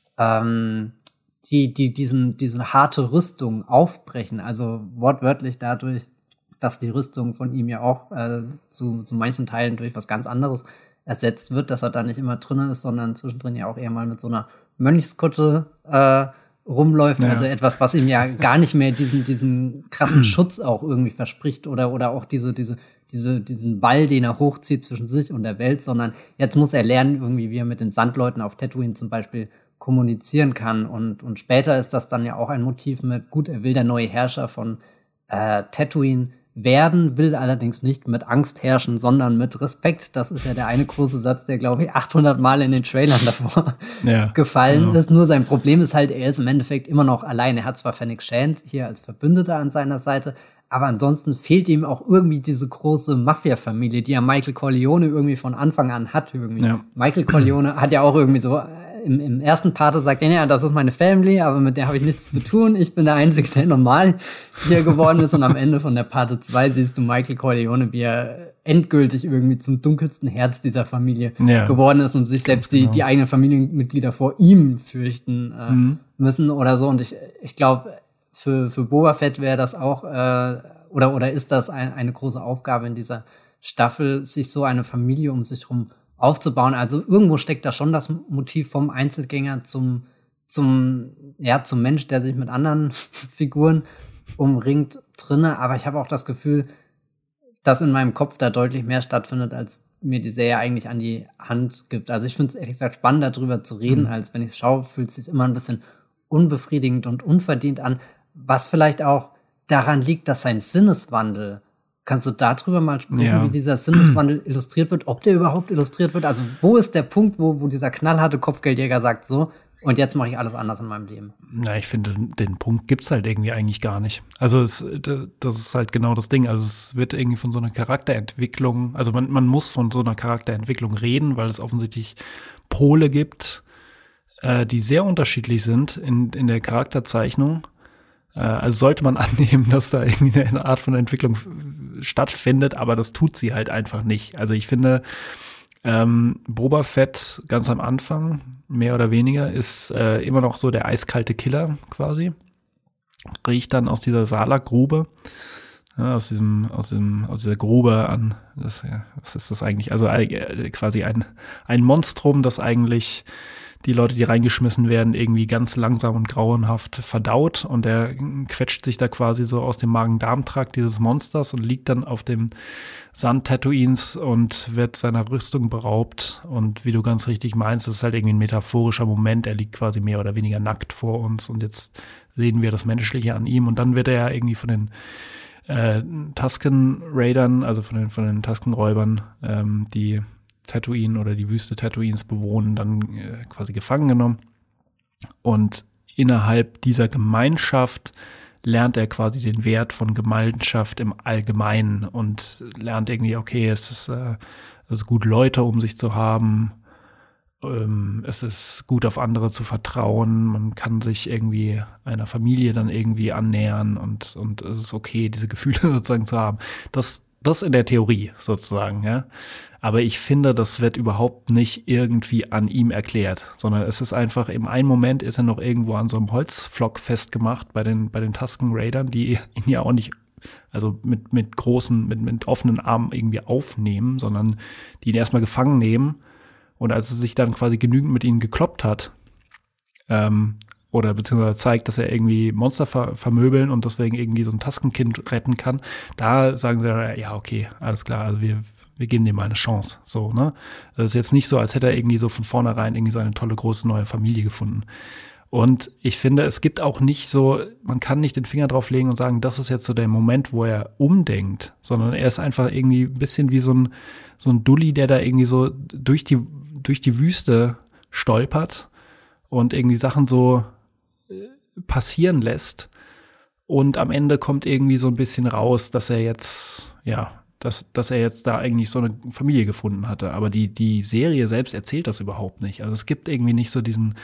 diese harte Rüstung aufbrechen. Also wortwörtlich dadurch, dass die Rüstung von ihm ja auch zu manchen Teilen durch was ganz anderes ersetzt wird, dass er da nicht immer drin ist, sondern zwischendrin ja auch eher mal mit so einer Mönchskutte rumläuft, also etwas, was ihm ja gar nicht mehr diesen krassen Schutz auch irgendwie verspricht oder auch diesen Ball, den er hochzieht zwischen sich und der Welt, sondern jetzt muss er lernen, irgendwie, wie er mit den Sandleuten auf Tatooine zum Beispiel kommunizieren kann und später ist das dann ja auch ein Motiv mit, gut, er will der neue Herrscher von Tatooine werden, will allerdings nicht mit Angst herrschen, sondern mit Respekt. Das ist ja der eine große Satz, der, glaube ich, 800 Mal in den Trailern davor gefallen ist. Nur sein Problem ist halt, er ist im Endeffekt immer noch allein. Er hat zwar Fennec Shand hier als Verbündeter an seiner Seite, aber ansonsten fehlt ihm auch irgendwie diese große Mafia-Familie, die ja Michael Corleone irgendwie von Anfang an hat. Irgendwie. Ja. Michael Corleone hat ja auch irgendwie so im ersten Part sagt er, ja, das ist meine Family, aber mit der habe ich nichts zu tun. Ich bin der Einzige, der normal hier geworden ist. Und am Ende von der Parte 2 siehst du Michael Corleone, wie er endgültig irgendwie zum dunkelsten Herz dieser Familie geworden ist und sich selbst die eigenen Familienmitglieder vor ihm fürchten müssen oder so. Und ich glaube, für Boba Fett wäre das auch, oder ist das eine große Aufgabe in dieser Staffel, sich so eine Familie um sich rum aufzubauen. Also irgendwo steckt da schon das Motiv vom Einzelgänger zum Mensch, der sich mit anderen Figuren umringt, drinne. Aber ich habe auch das Gefühl, dass in meinem Kopf da deutlich mehr stattfindet, als mir die Serie eigentlich an die Hand gibt. Also ich finde es ehrlich gesagt spannend, darüber zu reden, als wenn ich es schaue, fühlt es sich immer ein bisschen unbefriedigend und unverdient an, was vielleicht auch daran liegt, dass sein Sinneswandel, kannst du darüber mal sprechen, wie dieser Sinneswandel illustriert wird, ob der überhaupt illustriert wird? Also wo ist der Punkt, wo dieser knallharte Kopfgeldjäger sagt, so, und jetzt mache ich alles anders in meinem Leben? Na, ich finde, den Punkt gibt's halt irgendwie eigentlich gar nicht. Also das ist halt genau das Ding. Also es wird irgendwie von so einer Charakterentwicklung, also man muss von so einer Charakterentwicklung reden, weil es offensichtlich Pole gibt, die sehr unterschiedlich sind in der Charakterzeichnung. Also sollte man annehmen, dass da irgendwie eine Art von Entwicklung stattfindet, aber das tut sie halt einfach nicht. Also ich finde, Boba Fett ganz am Anfang, mehr oder weniger, ist immer noch so der eiskalte Killer quasi. Riecht dann aus dieser Salakgrube, aus dieser Grube an, was ist das eigentlich? Also quasi ein Monstrum, das eigentlich die Leute, die reingeschmissen werden, irgendwie ganz langsam und grauenhaft verdaut und der quetscht sich da quasi so aus dem Magen-Darm-Trakt dieses Monsters und liegt dann auf dem Sand Tatooines und wird seiner Rüstung beraubt und wie du ganz richtig meinst, das ist halt irgendwie ein metaphorischer Moment, er liegt quasi mehr oder weniger nackt vor uns und jetzt sehen wir das Menschliche an ihm und dann wird er ja irgendwie von den Tusken Raidern, also von den Tusken Räubern, die Tatooine oder die Wüste Tatooines bewohnen, dann quasi gefangen genommen. Und innerhalb dieser Gemeinschaft lernt er quasi den Wert von Gemeinschaft im Allgemeinen und lernt irgendwie, okay, es ist gut, Leute um sich zu haben. Es ist gut, auf andere zu vertrauen. Man kann sich irgendwie einer Familie dann irgendwie annähern und es ist okay, diese Gefühle sozusagen zu haben. Das in der Theorie sozusagen, ja. Aber ich finde, das wird überhaupt nicht irgendwie an ihm erklärt, sondern es ist einfach, im einen Moment ist er noch irgendwo an so einem Holzpflock festgemacht bei den Tusken Raidern, die ihn ja auch nicht also mit großen, mit offenen Armen irgendwie aufnehmen, sondern die ihn erstmal gefangen nehmen. Und als er sich dann quasi genügend mit ihnen gekloppt hat, oder beziehungsweise zeigt, dass er irgendwie Monster vermöbeln und deswegen irgendwie so ein Taskenkind retten kann, da sagen sie dann, ja, okay, alles klar, also wir geben dem mal eine Chance, so, ne? Das ist jetzt nicht so, als hätte er irgendwie so von vornherein irgendwie so eine tolle, große neue Familie gefunden. Und ich finde, es gibt auch nicht so, man kann nicht den Finger drauf legen und sagen, das ist jetzt so der Moment, wo er umdenkt, sondern er ist einfach irgendwie ein bisschen wie so ein Dulli, der da irgendwie so durch die Wüste stolpert und irgendwie Sachen so passieren lässt. Und am Ende kommt irgendwie so ein bisschen raus, dass er jetzt, dass er jetzt da eigentlich so eine Familie gefunden hatte. Aber die Serie selbst erzählt das überhaupt nicht. Also es gibt irgendwie nicht so diesen,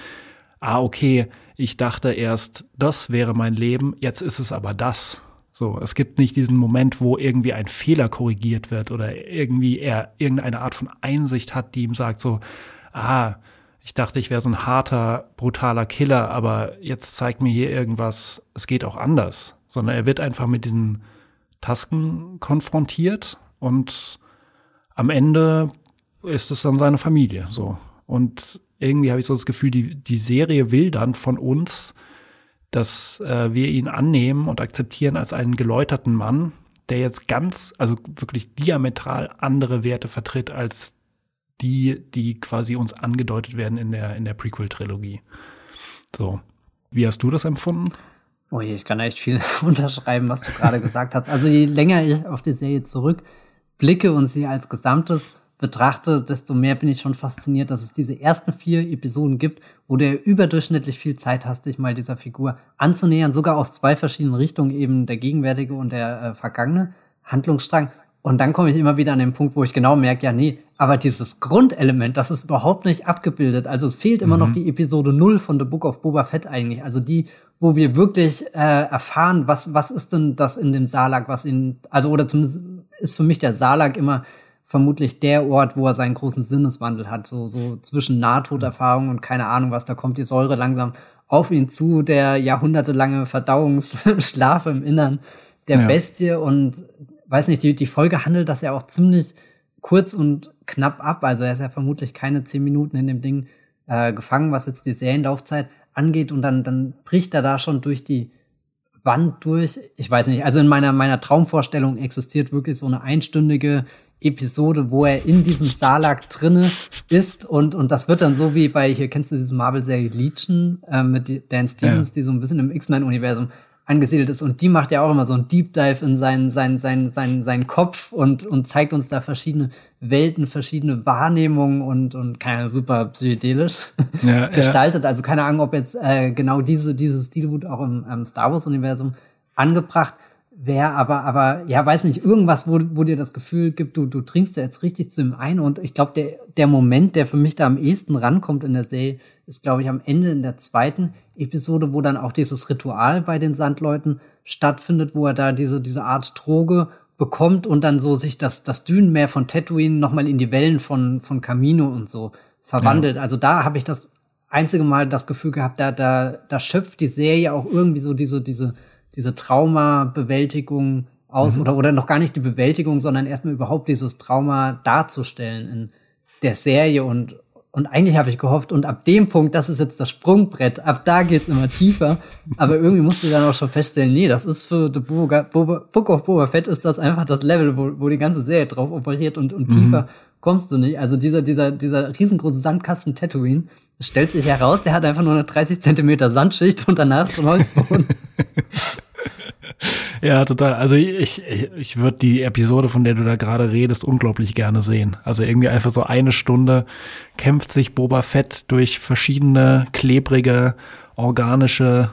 okay, ich dachte erst, das wäre mein Leben, jetzt ist es aber das. So, es gibt nicht diesen Moment, wo irgendwie ein Fehler korrigiert wird oder irgendwie er irgendeine Art von Einsicht hat, die ihm sagt so, ich dachte, ich wäre so ein harter, brutaler Killer, aber jetzt zeigt mir hier irgendwas, es geht auch anders. Sondern er wird einfach mit diesen Tasken konfrontiert und am Ende ist es dann seine Familie, so. Und irgendwie habe ich so das Gefühl, die Serie will dann von uns, dass wir ihn annehmen und akzeptieren als einen geläuterten Mann, der jetzt also wirklich diametral andere Werte vertritt als die quasi uns angedeutet werden in der Prequel-Trilogie. So. Wie hast du das empfunden? Oh je, ich kann da echt viel unterschreiben, was du gerade gesagt hast. Also je länger ich auf die Serie zurückblicke und sie als Gesamtes betrachte, desto mehr bin ich schon fasziniert, dass es diese ersten 4 Episoden gibt, wo du überdurchschnittlich viel Zeit hast, dich mal dieser Figur anzunähern, sogar aus 2 verschiedenen Richtungen, eben der gegenwärtige und der vergangene Handlungsstrang. Und dann komme ich immer wieder an den Punkt, wo ich genau merke, ja, nee, aber dieses Grundelement, das ist überhaupt nicht abgebildet. Also es fehlt immer noch die Episode 0 von The Book of Boba Fett eigentlich. Also die, wo wir wirklich erfahren, was ist denn das in dem Sarlacc, oder zumindest ist für mich der Sarlacc immer vermutlich der Ort, wo er seinen großen Sinneswandel hat. So zwischen Nahtoderfahrung und keine Ahnung was, da kommt die Säure langsam auf ihn zu, der jahrhundertelange Verdauungsschlaf im Innern der Bestie und weiß nicht, die Folge handelt das ja auch ziemlich kurz und knapp ab. Also er ist ja vermutlich keine 10 Minuten in dem Ding gefangen, was jetzt die Serienlaufzeit angeht. Und dann bricht er da schon durch die Wand durch. Ich weiß nicht, also in meiner Traumvorstellung existiert wirklich so eine einstündige Episode, wo er in diesem Sarlacc drinne ist. Und das wird dann so wie bei, hier kennst du diese Marvel-Serie Legion mit Dan Stevens, die so ein bisschen im X-Men-Universum angesiedelt ist. Und die macht ja auch immer so einen Deep Dive in seinen Kopf und zeigt uns da verschiedene Welten, verschiedene Wahrnehmungen und keine super psychedelisch gestaltet. Also keine Ahnung, ob jetzt genau diese Stilwut auch im Star Wars-Universum angebracht wäre, aber ja, weiß nicht, irgendwas, wo dir das Gefühl gibt, du trinkst ja jetzt richtig zu ihm ein. Und ich glaube, der Moment, der für mich da am ehesten rankommt in der Serie, ist, glaube ich, am Ende in der 2. Episode, wo dann auch dieses Ritual bei den Sandleuten stattfindet, wo er da diese Art Droge bekommt und dann so sich das Dünenmeer von Tatooine nochmal in die Wellen von Kamino und so verwandelt. Ja. Also da habe ich das einzige Mal das Gefühl gehabt, da schöpft die Serie auch irgendwie so diese Traumabewältigung aus oder noch gar nicht die Bewältigung, sondern erstmal überhaupt dieses Trauma darzustellen in der Serie und eigentlich habe ich gehofft, und ab dem Punkt, das ist jetzt das Sprungbrett, ab da geht's immer tiefer, aber irgendwie musste ich dann auch schon feststellen, nee, das ist für The Book of Boba Fett ist das einfach das Level, wo die ganze Serie drauf operiert und tiefer kommst du nicht. Also dieser riesengroße Sandkasten Tatooine, es stellt sich heraus, der hat einfach nur eine 30 Zentimeter Sandschicht und danach ist schon Holzboden. Ja, total. Also ich würde die Episode, von der du da gerade redest, unglaublich gerne sehen. Also irgendwie einfach so 1 Stunde kämpft sich Boba Fett durch verschiedene klebrige, organische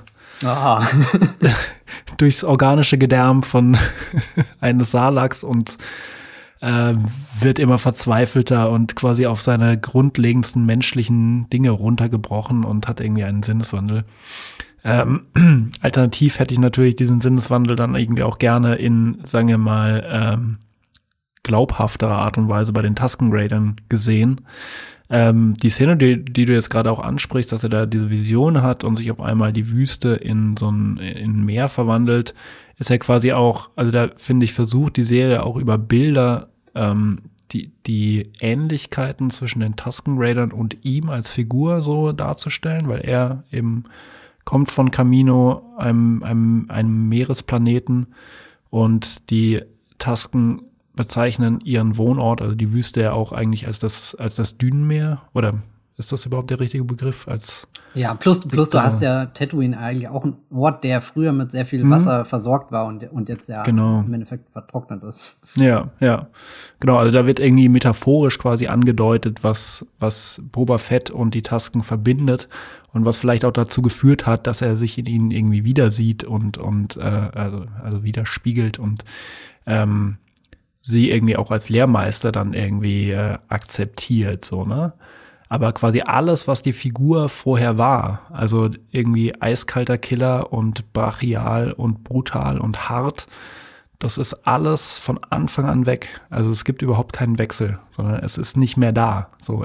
durchs organische Gedärm von eines Sarlaccs und wird immer verzweifelter und quasi auf seine grundlegendsten menschlichen Dinge runtergebrochen und hat irgendwie einen Sinneswandel. Alternativ hätte ich natürlich diesen Sinneswandel dann irgendwie auch gerne in, sagen wir mal, glaubhafterer Art und Weise bei den Tusken Raidern gesehen. Die Szene, die du jetzt gerade auch ansprichst, dass er da diese Vision hat und sich auf einmal die Wüste in so ein Meer verwandelt, ist ja quasi auch, also da finde ich, versucht die Serie auch über Bilder die Ähnlichkeiten zwischen den Tusken Raidern und ihm als Figur so darzustellen, weil er eben kommt von Kamino, einem Meeresplaneten, und die Tusken bezeichnen ihren Wohnort, also die Wüste, ja auch eigentlich als das Dünenmeer, oder ist das überhaupt der richtige Begriff? Ja, plus du hast ja Tatooine eigentlich auch ein Ort, der früher mit sehr viel Wasser versorgt war und jetzt ja im Endeffekt vertrocknet ist. Ja, genau, also da wird irgendwie metaphorisch quasi angedeutet, was Boba Fett und die Tusken verbindet und was vielleicht auch dazu geführt hat, dass er sich in ihnen irgendwie wieder sieht und also widerspiegelt und sie irgendwie auch als Lehrmeister dann irgendwie akzeptiert, so, ne? Aber quasi alles, was die Figur vorher war, also irgendwie eiskalter Killer und brachial und brutal und hart, das ist alles von Anfang an weg. Also es gibt überhaupt keinen Wechsel, sondern es ist nicht mehr da. So,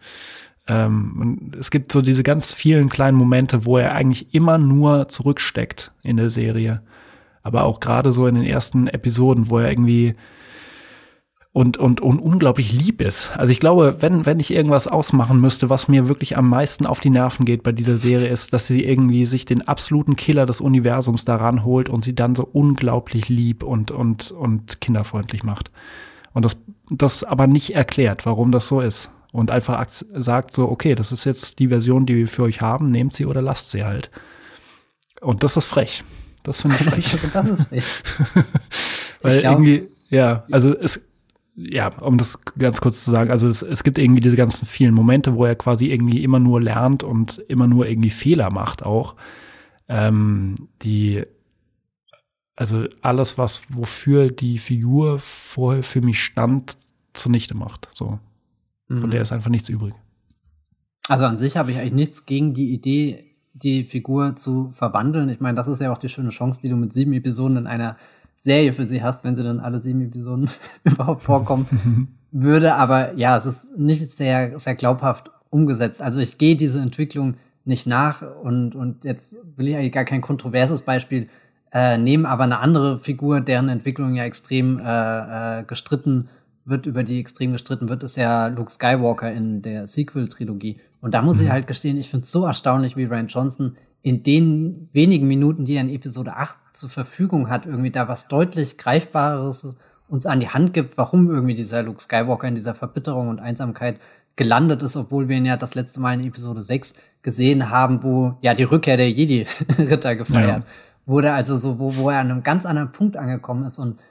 es gibt so diese ganz vielen kleinen Momente, wo er eigentlich immer nur zurücksteckt in der Serie. Aber auch gerade so in den ersten Episoden, wo er irgendwie und unglaublich lieb ist. Also ich glaube, wenn ich irgendwas ausmachen müsste, was mir wirklich am meisten auf die Nerven geht bei dieser Serie, ist, dass sie irgendwie sich den absoluten Killer des Universums daran holt und sie dann so unglaublich lieb und kinderfreundlich macht. Und das aber nicht erklärt, warum das so ist. Und einfach sagt so, okay, das ist jetzt die Version, die wir für euch haben, nehmt sie oder lasst sie halt. Und das ist frech. Das finde ich frech. Das ist frech. Weil irgendwie, ja, also um das ganz kurz zu sagen, also es gibt irgendwie diese ganzen vielen Momente, wo er quasi irgendwie immer nur lernt und immer nur irgendwie Fehler macht auch. Also alles, wofür die Figur vorher für mich stand, zunichte macht. So. Von der ist einfach nichts übrig. Also an sich habe ich eigentlich nichts gegen die Idee, die Figur zu verwandeln. Ich meine, das ist ja auch die schöne Chance, die du mit 7 Episoden in einer Serie für sie hast, wenn sie dann alle 7 Episoden überhaupt vorkommen würde. Aber ja, es ist nicht sehr, sehr glaubhaft umgesetzt. Also ich gehe diese Entwicklung nicht nach und jetzt will ich eigentlich gar kein kontroverses Beispiel nehmen, aber eine andere Figur, deren Entwicklung ja extrem gestritten wird, über die extrem gestritten wird, ist ja Luke Skywalker in der Sequel-Trilogie. Und da muss ich halt gestehen, ich finde es so erstaunlich, wie Rian Johnson in den wenigen Minuten, die er in Episode 8 zur Verfügung hat, irgendwie da was deutlich Greifbares uns an die Hand gibt, warum irgendwie dieser Luke Skywalker in dieser Verbitterung und Einsamkeit gelandet ist, obwohl wir ihn ja das letzte Mal in Episode 6 gesehen haben, wo ja die Rückkehr der Jedi-Ritter gefeiert wurde, also so, wo er an einem ganz anderen Punkt angekommen ist und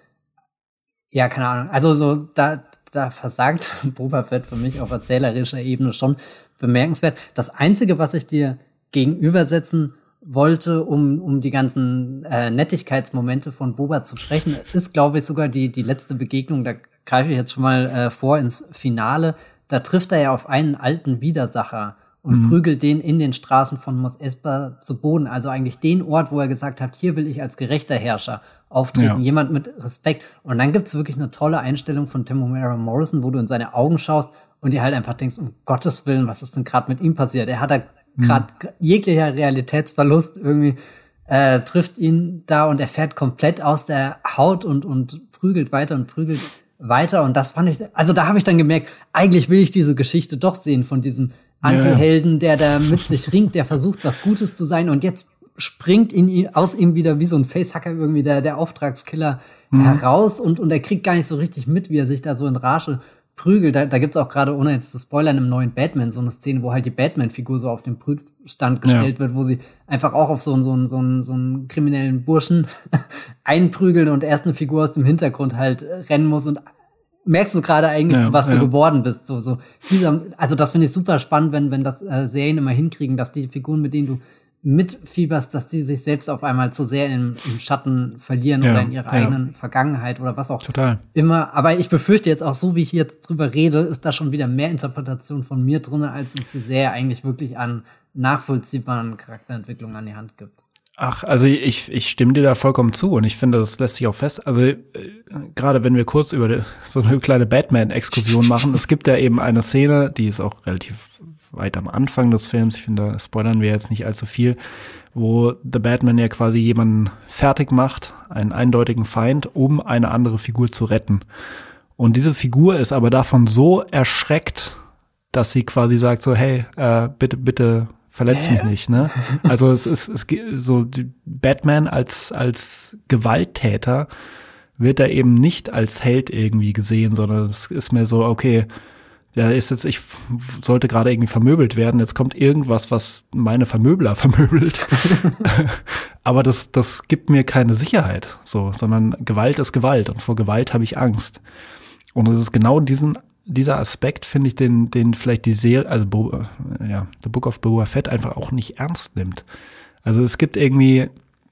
ja, keine Ahnung, also so, da versagt Boba Fett für mich auf erzählerischer Ebene schon bemerkenswert. Das Einzige, was ich dir gegenübersetzen wollte, um die ganzen Nettigkeitsmomente von Boba zu sprechen, ist, glaube ich, sogar die letzte Begegnung, da greife ich jetzt schon mal vor ins Finale, da trifft er ja auf einen alten Widersacher und prügelt den in den Straßen von Mos Espa zu Boden, also eigentlich den Ort, wo er gesagt hat, hier will ich als gerechter Herrscher auftreten, jemand mit Respekt. Und dann gibt's wirklich eine tolle Einstellung von Temuera Morrison, wo du in seine Augen schaust und dir halt einfach denkst, um Gottes Willen, was ist denn gerade mit ihm passiert? Er hat da gerade jeglicher Realitätsverlust irgendwie trifft ihn da und er fährt komplett aus der Haut und prügelt weiter und prügelt weiter. Und das fand ich, also da habe ich dann gemerkt, eigentlich will ich diese Geschichte doch sehen von diesem Anti-Helden, der da mit sich ringt, der versucht, was Gutes zu sein und jetzt springt aus ihm wieder wie so ein Facehacker irgendwie der Auftragskiller heraus und er kriegt gar nicht so richtig mit, wie er sich da so in Rage prügelt. Da gibt's auch gerade, ohne jetzt zu spoilern, im neuen Batman so eine Szene, wo halt die Batman-Figur so auf den Prüfstand gestellt wird, wo sie einfach auch auf so einen kriminellen Burschen einprügeln und erst eine Figur aus dem Hintergrund halt rennen muss und merkst du gerade eigentlich, zu was du geworden bist. So also das finde ich super spannend, wenn das Serien immer hinkriegen, dass die Figuren, mit denen du mitfieberst, dass die sich selbst auf einmal zu sehr im Schatten verlieren oder in ihrer eigenen Vergangenheit oder was auch immer. Aber ich befürchte jetzt auch, so wie ich jetzt drüber rede, ist da schon wieder mehr Interpretation von mir drin, als uns die Serie eigentlich wirklich an nachvollziehbaren Charakterentwicklungen an die Hand gibt. Ach, also ich stimme dir da vollkommen zu und ich finde, das lässt sich auch fest. Also gerade wenn wir kurz über so eine kleine Batman-Exkursion machen, es gibt ja eben eine Szene, die ist auch relativ weit am Anfang des Films, ich finde, da spoilern wir jetzt nicht allzu viel, wo The Batman ja quasi jemanden fertig macht, einen eindeutigen Feind, um eine andere Figur zu retten. Und diese Figur ist aber davon so erschreckt, dass sie quasi sagt so, hey, bitte verletzt mich nicht, ne? Also es so, Batman als Gewalttäter wird er eben nicht als Held irgendwie gesehen, sondern es ist mir so, okay, ich sollte gerade irgendwie vermöbelt werden, jetzt kommt irgendwas, was meine Vermöbler vermöbelt. Aber das gibt mir keine Sicherheit, so, sondern Gewalt ist Gewalt und vor Gewalt habe ich Angst. Und es ist genau dieser Aspekt, finde ich, den vielleicht die Serie, also The Book of Boba Fett einfach auch nicht ernst nimmt. Also es gibt irgendwie,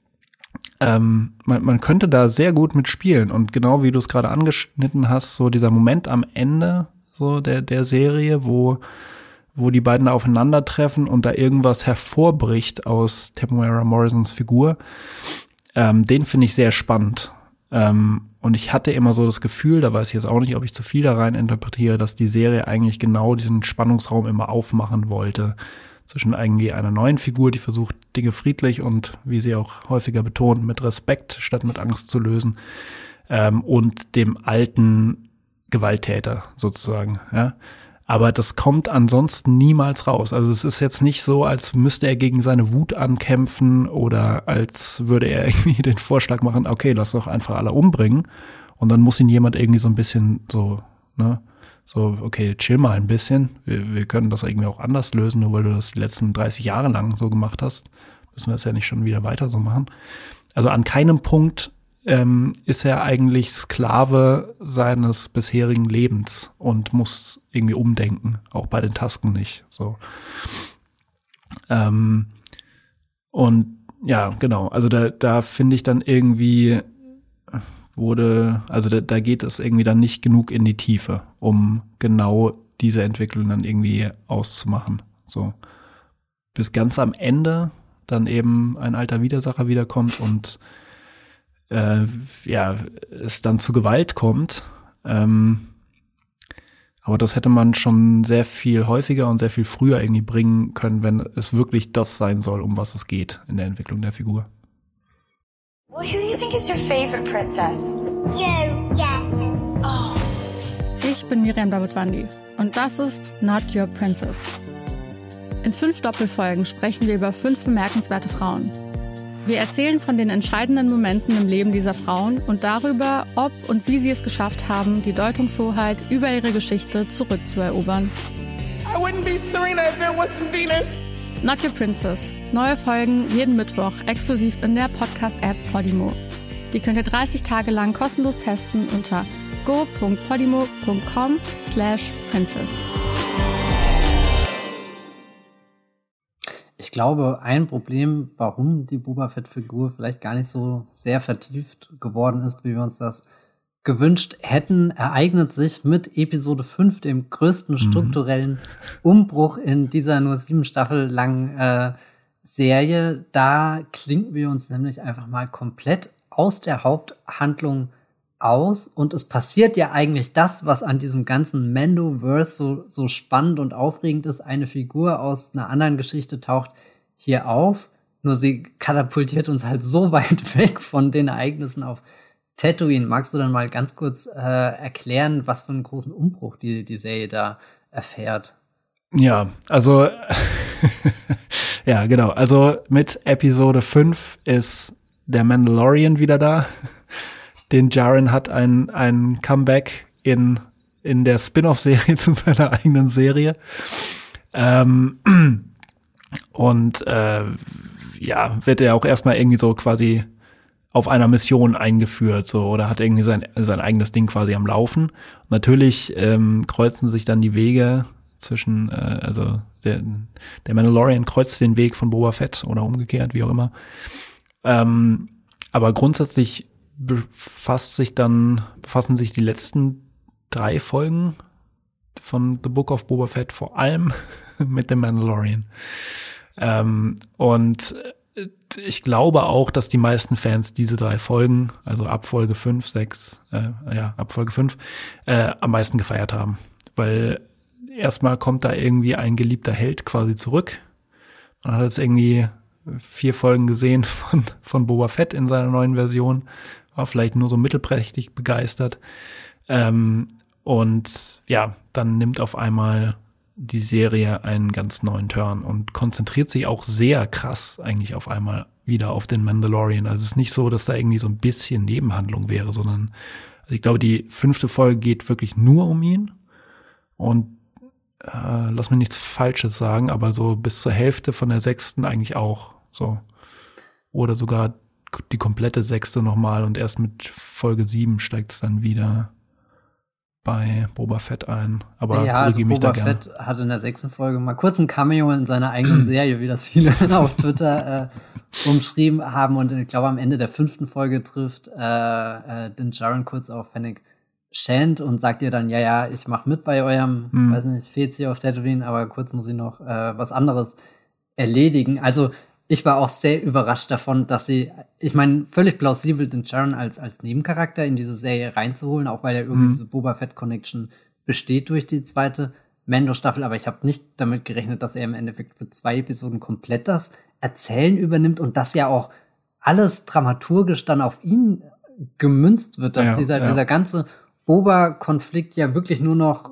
man könnte da sehr gut mitspielen und genau wie du es gerade angeschnitten hast, so dieser Moment am Ende so der Serie, wo die beiden aufeinandertreffen und da irgendwas hervorbricht aus Temuera Morrisons Figur, den finde ich sehr spannend. Und ich hatte immer so das Gefühl, da weiß ich jetzt auch nicht, ob ich zu viel da rein interpretiere, dass die Serie eigentlich genau diesen Spannungsraum immer aufmachen wollte. Zwischen irgendwie einer neuen Figur, die versucht, Dinge friedlich und, wie sie auch häufiger betont, mit Respekt statt mit Angst zu lösen, und dem alten Gewalttäter sozusagen, ja. Aber das kommt ansonsten niemals raus. Also es ist jetzt nicht so, als müsste er gegen seine Wut ankämpfen oder als würde er irgendwie den Vorschlag machen, okay, lass doch einfach alle umbringen. Und dann muss ihn jemand irgendwie so ein bisschen so, ne, so, okay, chill mal ein bisschen. Wir können das irgendwie auch anders lösen, nur weil du das die letzten 30 Jahre lang so gemacht hast. Müssen wir das ja nicht schon wieder weiter so machen. Also an keinem Punkt ist er eigentlich Sklave seines bisherigen Lebens und muss irgendwie umdenken, auch bei den Tasken nicht. So. Und ja, genau, also da finde ich dann irgendwie da geht es irgendwie dann nicht genug in die Tiefe, um genau diese Entwicklung dann irgendwie auszumachen. So. Bis ganz am Ende dann eben ein alter Widersacher wiederkommt und es dann zu Gewalt kommt. Aber das hätte man schon sehr viel häufiger und sehr viel früher irgendwie bringen können, wenn es wirklich das sein soll, um was es geht in der Entwicklung der Figur. Well, who do you think is your favorite princess? You, yeah. Oh. Ich bin Miriam Davidwandi und das ist Not Your Princess. In 5 Doppelfolgen sprechen wir über 5 bemerkenswerte Frauen. Wir erzählen von den entscheidenden Momenten im Leben dieser Frauen und darüber, ob und wie sie es geschafft haben, die Deutungshoheit über ihre Geschichte zurückzuerobern. I wouldn't be Serena if there wasn't Venus. Not Your Princess. Neue Folgen jeden Mittwoch exklusiv in der Podcast-App Podimo. Die könnt ihr 30 Tage lang kostenlos testen unter go.podimo.com/princess. Ich glaube, ein Problem, warum die Boba Fett-Figur vielleicht gar nicht so sehr vertieft geworden ist, wie wir uns das gewünscht hätten, ereignet sich mit Episode 5, dem größten strukturellen Umbruch in dieser nur 7 Staffel langen Serie. Da klinken wir uns nämlich einfach mal komplett aus der Haupthandlung aus und es passiert ja eigentlich das, was an diesem ganzen Mandoverse so spannend und aufregend ist. Eine Figur aus einer anderen Geschichte taucht hier auf, nur sie katapultiert uns halt so weit weg von den Ereignissen auf Tatooine. Magst du dann mal ganz kurz erklären, was für einen großen Umbruch die Serie da erfährt? Ja, also ja, genau. Also mit Episode 5 ist der Mandalorian wieder da. Den Djarin hat ein Comeback in der Spin-off-Serie zu seiner eigenen Serie. Und wird er auch erstmal irgendwie so quasi auf einer Mission eingeführt, so, oder hat irgendwie sein eigenes Ding quasi am Laufen. Und natürlich kreuzen sich dann die Wege zwischen, also der Mandalorian kreuzt den Weg von Boba Fett oder umgekehrt, wie auch immer. Aber grundsätzlich befassen sich die letzten 3 Folgen von The Book of Boba Fett vor allem mit dem Mandalorian. Und ich glaube auch, dass die meisten Fans diese 3 Folgen, also ab Folge 5, 6, ab Folge 5, am meisten gefeiert haben. Weil erstmal kommt da irgendwie ein geliebter Held quasi zurück. Man hat jetzt irgendwie 4 Folgen gesehen von Boba Fett in seiner neuen Version. War vielleicht nur so mittelprächtig begeistert. Und ja, dann nimmt auf einmal die Serie einen ganz neuen Turn und konzentriert sich auch sehr krass eigentlich auf einmal wieder auf den Mandalorian. Also es ist nicht so, dass da irgendwie so ein bisschen Nebenhandlung wäre, sondern also ich glaube, die 5. Folge geht wirklich nur um ihn. Und lass mir nichts Falsches sagen, aber so bis zur Hälfte von der 6. eigentlich auch so. Oder sogar die komplette 6. nochmal und erst mit Folge 7 steigt es dann wieder bei Boba Fett ein. Aber ja, also mich Boba da gerne. Fett hat in der 6. Folge mal kurz ein Cameo in seiner eigenen Serie, wie das viele auf Twitter umschrieben haben. Und ich glaube, am Ende der 5. Folge trifft Din Djarin kurz auf Fennec Shand und sagt ihr dann, ja, ich mach mit bei eurem, weiß nicht, Fezi auf Tatooine, aber kurz muss ich noch was anderes erledigen. Also ich war auch sehr überrascht davon, dass sie, ich meine, völlig plausibel den Djarin als Nebencharakter in diese Serie reinzuholen, auch weil ja irgendwie diese Boba Fett-Connection besteht durch die 2. Mando-Staffel, aber ich habe nicht damit gerechnet, dass er im Endeffekt für 2 Episoden komplett das Erzählen übernimmt und das ja auch alles dramaturgisch dann auf ihn gemünzt wird, dass dieser ganze Boba-Konflikt ja wirklich nur noch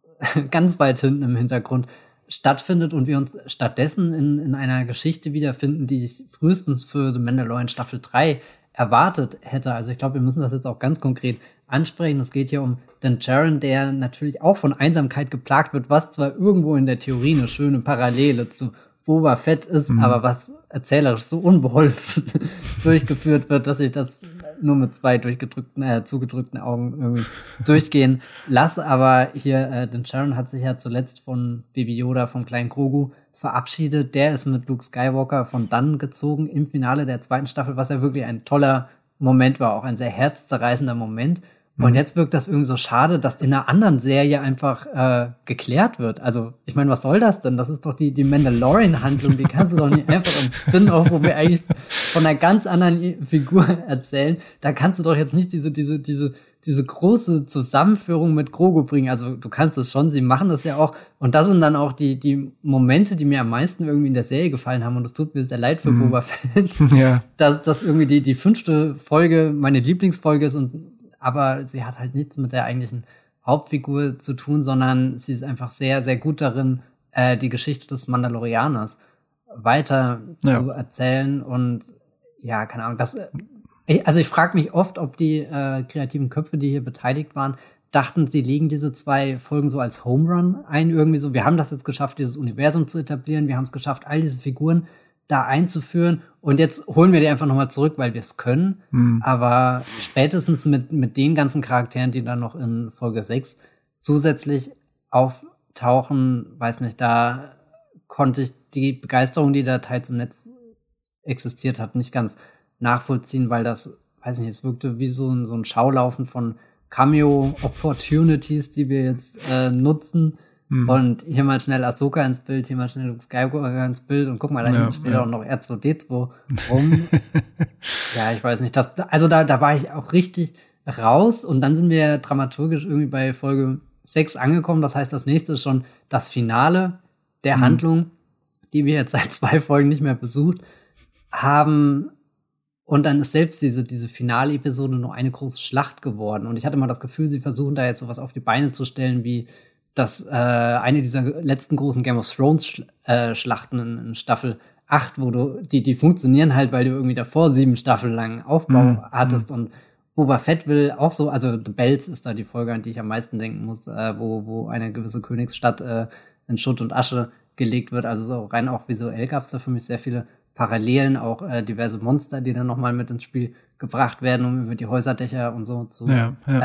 ganz weit hinten im Hintergrund stattfindet und wir uns stattdessen in einer Geschichte wiederfinden, die ich frühestens für The Mandalorian Staffel 3 erwartet hätte. Also ich glaube, wir müssen das jetzt auch ganz konkret ansprechen. Es geht hier um Din Djarin, der natürlich auch von Einsamkeit geplagt wird, was zwar irgendwo in der Theorie eine schöne Parallele zu Boba Fett ist, aber was erzählerisch so unbeholfen durchgeführt wird, dass ich das nur mit 2 zugedrückten Augen irgendwie durchgehen lasse. Aber hier, Din Djarin hat sich ja zuletzt von Baby Yoda, vom kleinen Grogu, verabschiedet. Der ist mit Luke Skywalker von dann gezogen im Finale der 2. Staffel, was ja wirklich ein toller Moment war, auch ein sehr herzzerreißender Moment. Und jetzt wirkt das irgendwie so schade, dass in einer anderen Serie einfach geklärt wird. Also, ich meine, was soll das denn? Das ist doch die Mandalorian-Handlung. Die kannst du doch nicht einfach im Spin-Off, wo wir eigentlich von einer ganz anderen Figur erzählen. Da kannst du doch jetzt nicht diese große Zusammenführung mit Grogu bringen. Also, du kannst es schon, sie machen das ja auch. Und das sind dann auch die Momente, die mir am meisten irgendwie in der Serie gefallen haben. Und es tut mir sehr leid für Boba Fett, dass irgendwie die 5. Folge meine Lieblingsfolge ist aber sie hat halt nichts mit der eigentlichen Hauptfigur zu tun, sondern sie ist einfach sehr, sehr gut darin, die Geschichte des Mandalorianers weiter zu erzählen. Und ja, keine Ahnung, also ich frage mich oft, ob die kreativen Köpfe, die hier beteiligt waren, dachten, sie legen diese 2 Folgen so als Home Run ein, irgendwie so. Wir haben das jetzt geschafft, dieses Universum zu etablieren. Wir haben es geschafft, all diese Figuren da einzuführen. Und jetzt holen wir die einfach nochmal zurück, weil wir es können. Aber spätestens mit den ganzen Charakteren, die dann noch in Folge 6 zusätzlich auftauchen, weiß nicht, da konnte ich die Begeisterung, die da teils im Netz existiert hat, nicht ganz nachvollziehen, weil das, weiß nicht, es wirkte wie so ein Schaulaufen von Cameo-Opportunities, die wir jetzt nutzen. Und hier mal schnell Ahsoka ins Bild, hier mal schnell Luke Skywalker ins Bild und guck mal, da hinten steht auch noch R2D2 rum. Ja, ich weiß nicht, da war ich auch richtig raus und dann sind wir dramaturgisch irgendwie bei Folge 6 angekommen. Das heißt, das nächste ist schon das Finale der Handlung, die wir jetzt seit 2 Folgen nicht mehr besucht haben. Und dann ist selbst diese Finale-Episode nur eine große Schlacht geworden. Und ich hatte mal das Gefühl, sie versuchen da jetzt sowas auf die Beine zu stellen, wie dass eine dieser letzten großen Game of Thrones Schlachten in Staffel 8, wo die funktionieren halt, weil du irgendwie davor 7 Staffeln lang Aufbau hattest und Boba Fett will auch so, also The Bells ist da die Folge, an die ich am meisten denken muss, wo eine gewisse Königsstadt in Schutt und Asche gelegt wird, also so rein auch visuell gab es da für mich sehr viele Parallelen, auch diverse Monster, die dann nochmal mit ins Spiel gebracht werden, um über die Häuserdächer und so zu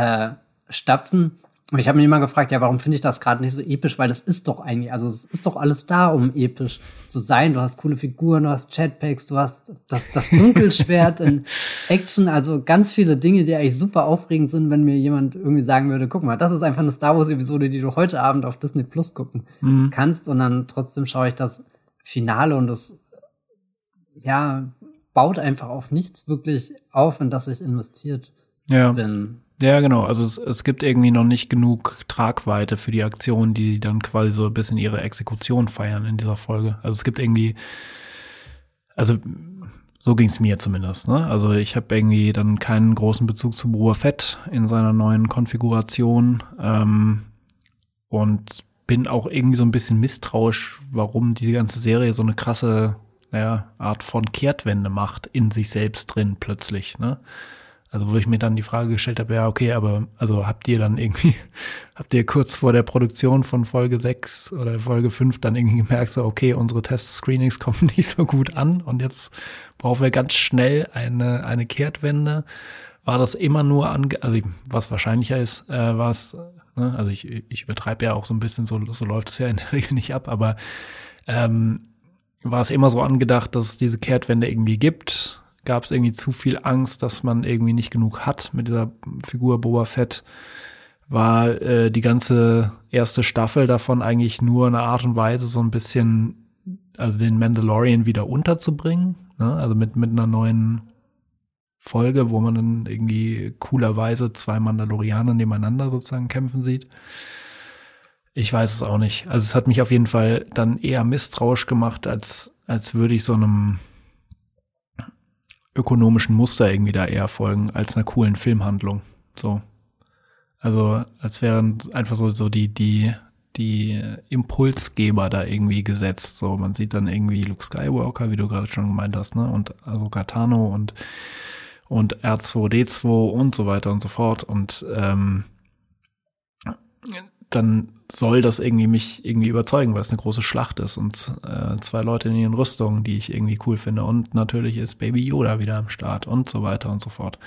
stapfen. Und ich habe mich immer gefragt, ja, warum finde ich das gerade nicht so episch? Weil das ist doch eigentlich, also es ist doch alles da, um episch zu sein. Du hast coole Figuren, du hast Jetpacks, du hast das Dunkelschwert in Action, also ganz viele Dinge, die eigentlich super aufregend sind, wenn mir jemand irgendwie sagen würde, guck mal, das ist einfach eine Star Wars-Episode, die du heute Abend auf Disney Plus gucken kannst. Und dann trotzdem schaue ich das Finale und das, baut einfach auf nichts wirklich auf, in das ich investiert bin. Ja, genau. Also es gibt irgendwie noch nicht genug Tragweite für die Aktion, die dann quasi so ein bisschen ihre Exekution feiern in dieser Folge. Also es gibt irgendwie, also so ging es mir zumindest, ne? Also ich habe irgendwie dann keinen großen Bezug zu Boba Fett in seiner neuen Konfiguration und bin auch irgendwie so ein bisschen misstrauisch, warum die ganze Serie so eine krasse Art von Kehrtwende macht in sich selbst drin plötzlich, ne? Also wo ich mir dann die Frage gestellt habe, ja, okay, aber also habt ihr kurz vor der Produktion von Folge 6 oder Folge 5 dann irgendwie gemerkt, so okay, unsere Test-Screenings kommen nicht so gut an und jetzt brauchen wir ganz schnell eine Kehrtwende. War das immer nur also was wahrscheinlicher ist, war es, ne? Also ich übertreibe ja auch so ein bisschen, so läuft es ja in der Regel nicht ab, aber war es immer so angedacht, dass es diese Kehrtwende irgendwie gibt? Gab es irgendwie zu viel Angst, dass man irgendwie nicht genug hat mit dieser Figur Boba Fett? War die ganze erste Staffel davon eigentlich nur eine Art und Weise, so ein bisschen, also den Mandalorian wieder unterzubringen, ne? Also mit einer neuen Folge, wo man dann irgendwie coolerweise 2 Mandalorianer nebeneinander sozusagen kämpfen sieht. Ich weiß es auch nicht. Also es hat mich auf jeden Fall dann eher misstrauisch gemacht, als würde ich so einem ökonomischen Muster irgendwie da eher folgen, als einer coolen Filmhandlung. So. Also als wären einfach so die Impulsgeber da irgendwie gesetzt. So, man sieht dann irgendwie Luke Skywalker, wie du gerade schon gemeint hast, ne? Und Ahsoka Tano und R2D2 und so weiter und so fort. Und dann soll das mich irgendwie überzeugen, weil es eine große Schlacht ist und 2 Leute in ihren Rüstungen, die ich irgendwie cool finde. Und natürlich ist Baby Yoda wieder am Start und so weiter und so fort.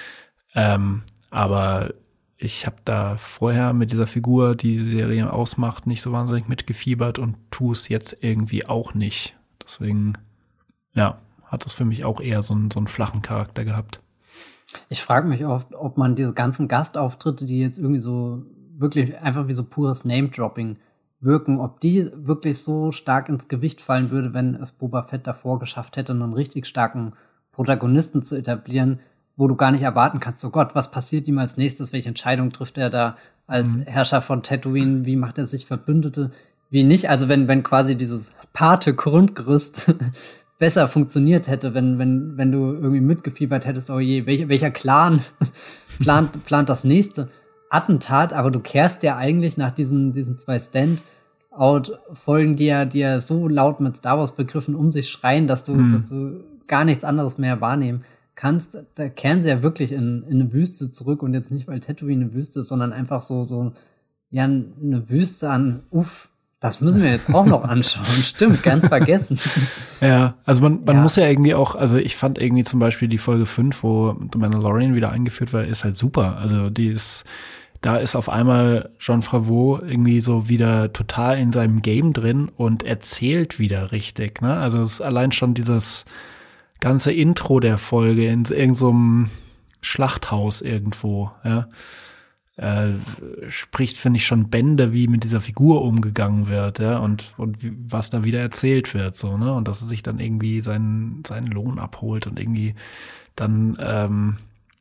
Aber ich habe da vorher mit dieser Figur, die Serie ausmacht, nicht so wahnsinnig mitgefiebert und tue es jetzt irgendwie auch nicht. Deswegen, ja, hat das für mich auch eher so einen flachen Charakter gehabt. Ich frage mich oft, ob man diese ganzen Gastauftritte, die jetzt irgendwie so wirklich einfach wie so pures Name-Dropping wirken, ob die wirklich so stark ins Gewicht fallen würde, wenn es Boba Fett davor geschafft hätte, einen richtig starken Protagonisten zu etablieren, wo du gar nicht erwarten kannst, oh Gott, was passiert ihm als nächstes, welche Entscheidung trifft er da als Herrscher von Tatooine, wie macht er sich Verbündete, wie nicht, also wenn quasi dieses Pate-Grundgerüst besser funktioniert hätte, wenn du irgendwie mitgefiebert hättest, oh je, welcher Clan plant das nächste Attentat, aber du kehrst ja eigentlich nach diesen 2 Standout-Folgen, die ja so laut mit Star Wars-Begriffen um sich schreien, dass du gar nichts anderes mehr wahrnehmen kannst. Da kehren sie ja wirklich in eine Wüste zurück und jetzt nicht, weil Tatooine eine Wüste ist, sondern einfach so eine Wüste an, das müssen wir jetzt auch noch anschauen. Stimmt, ganz vergessen. Ja, also man muss ja irgendwie auch, also ich fand irgendwie zum Beispiel die Folge 5, wo The Mandalorian wieder eingeführt war, ist halt super. Also da ist auf einmal Jon Favreau irgendwie so wieder total in seinem Game drin und erzählt wieder richtig, ne? Also es ist allein schon dieses ganze Intro der Folge in irgendeinem Schlachthaus irgendwo, ja. Spricht, finde ich, schon Bände, wie mit dieser Figur umgegangen wird, ja, und was da wieder erzählt wird, so, ne, und dass er sich dann irgendwie seinen Lohn abholt und irgendwie dann,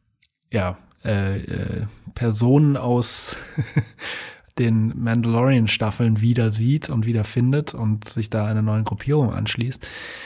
Personen aus den Mandalorian-Staffeln wieder sieht und wieder findet und sich da einer neuen Gruppierung anschließt.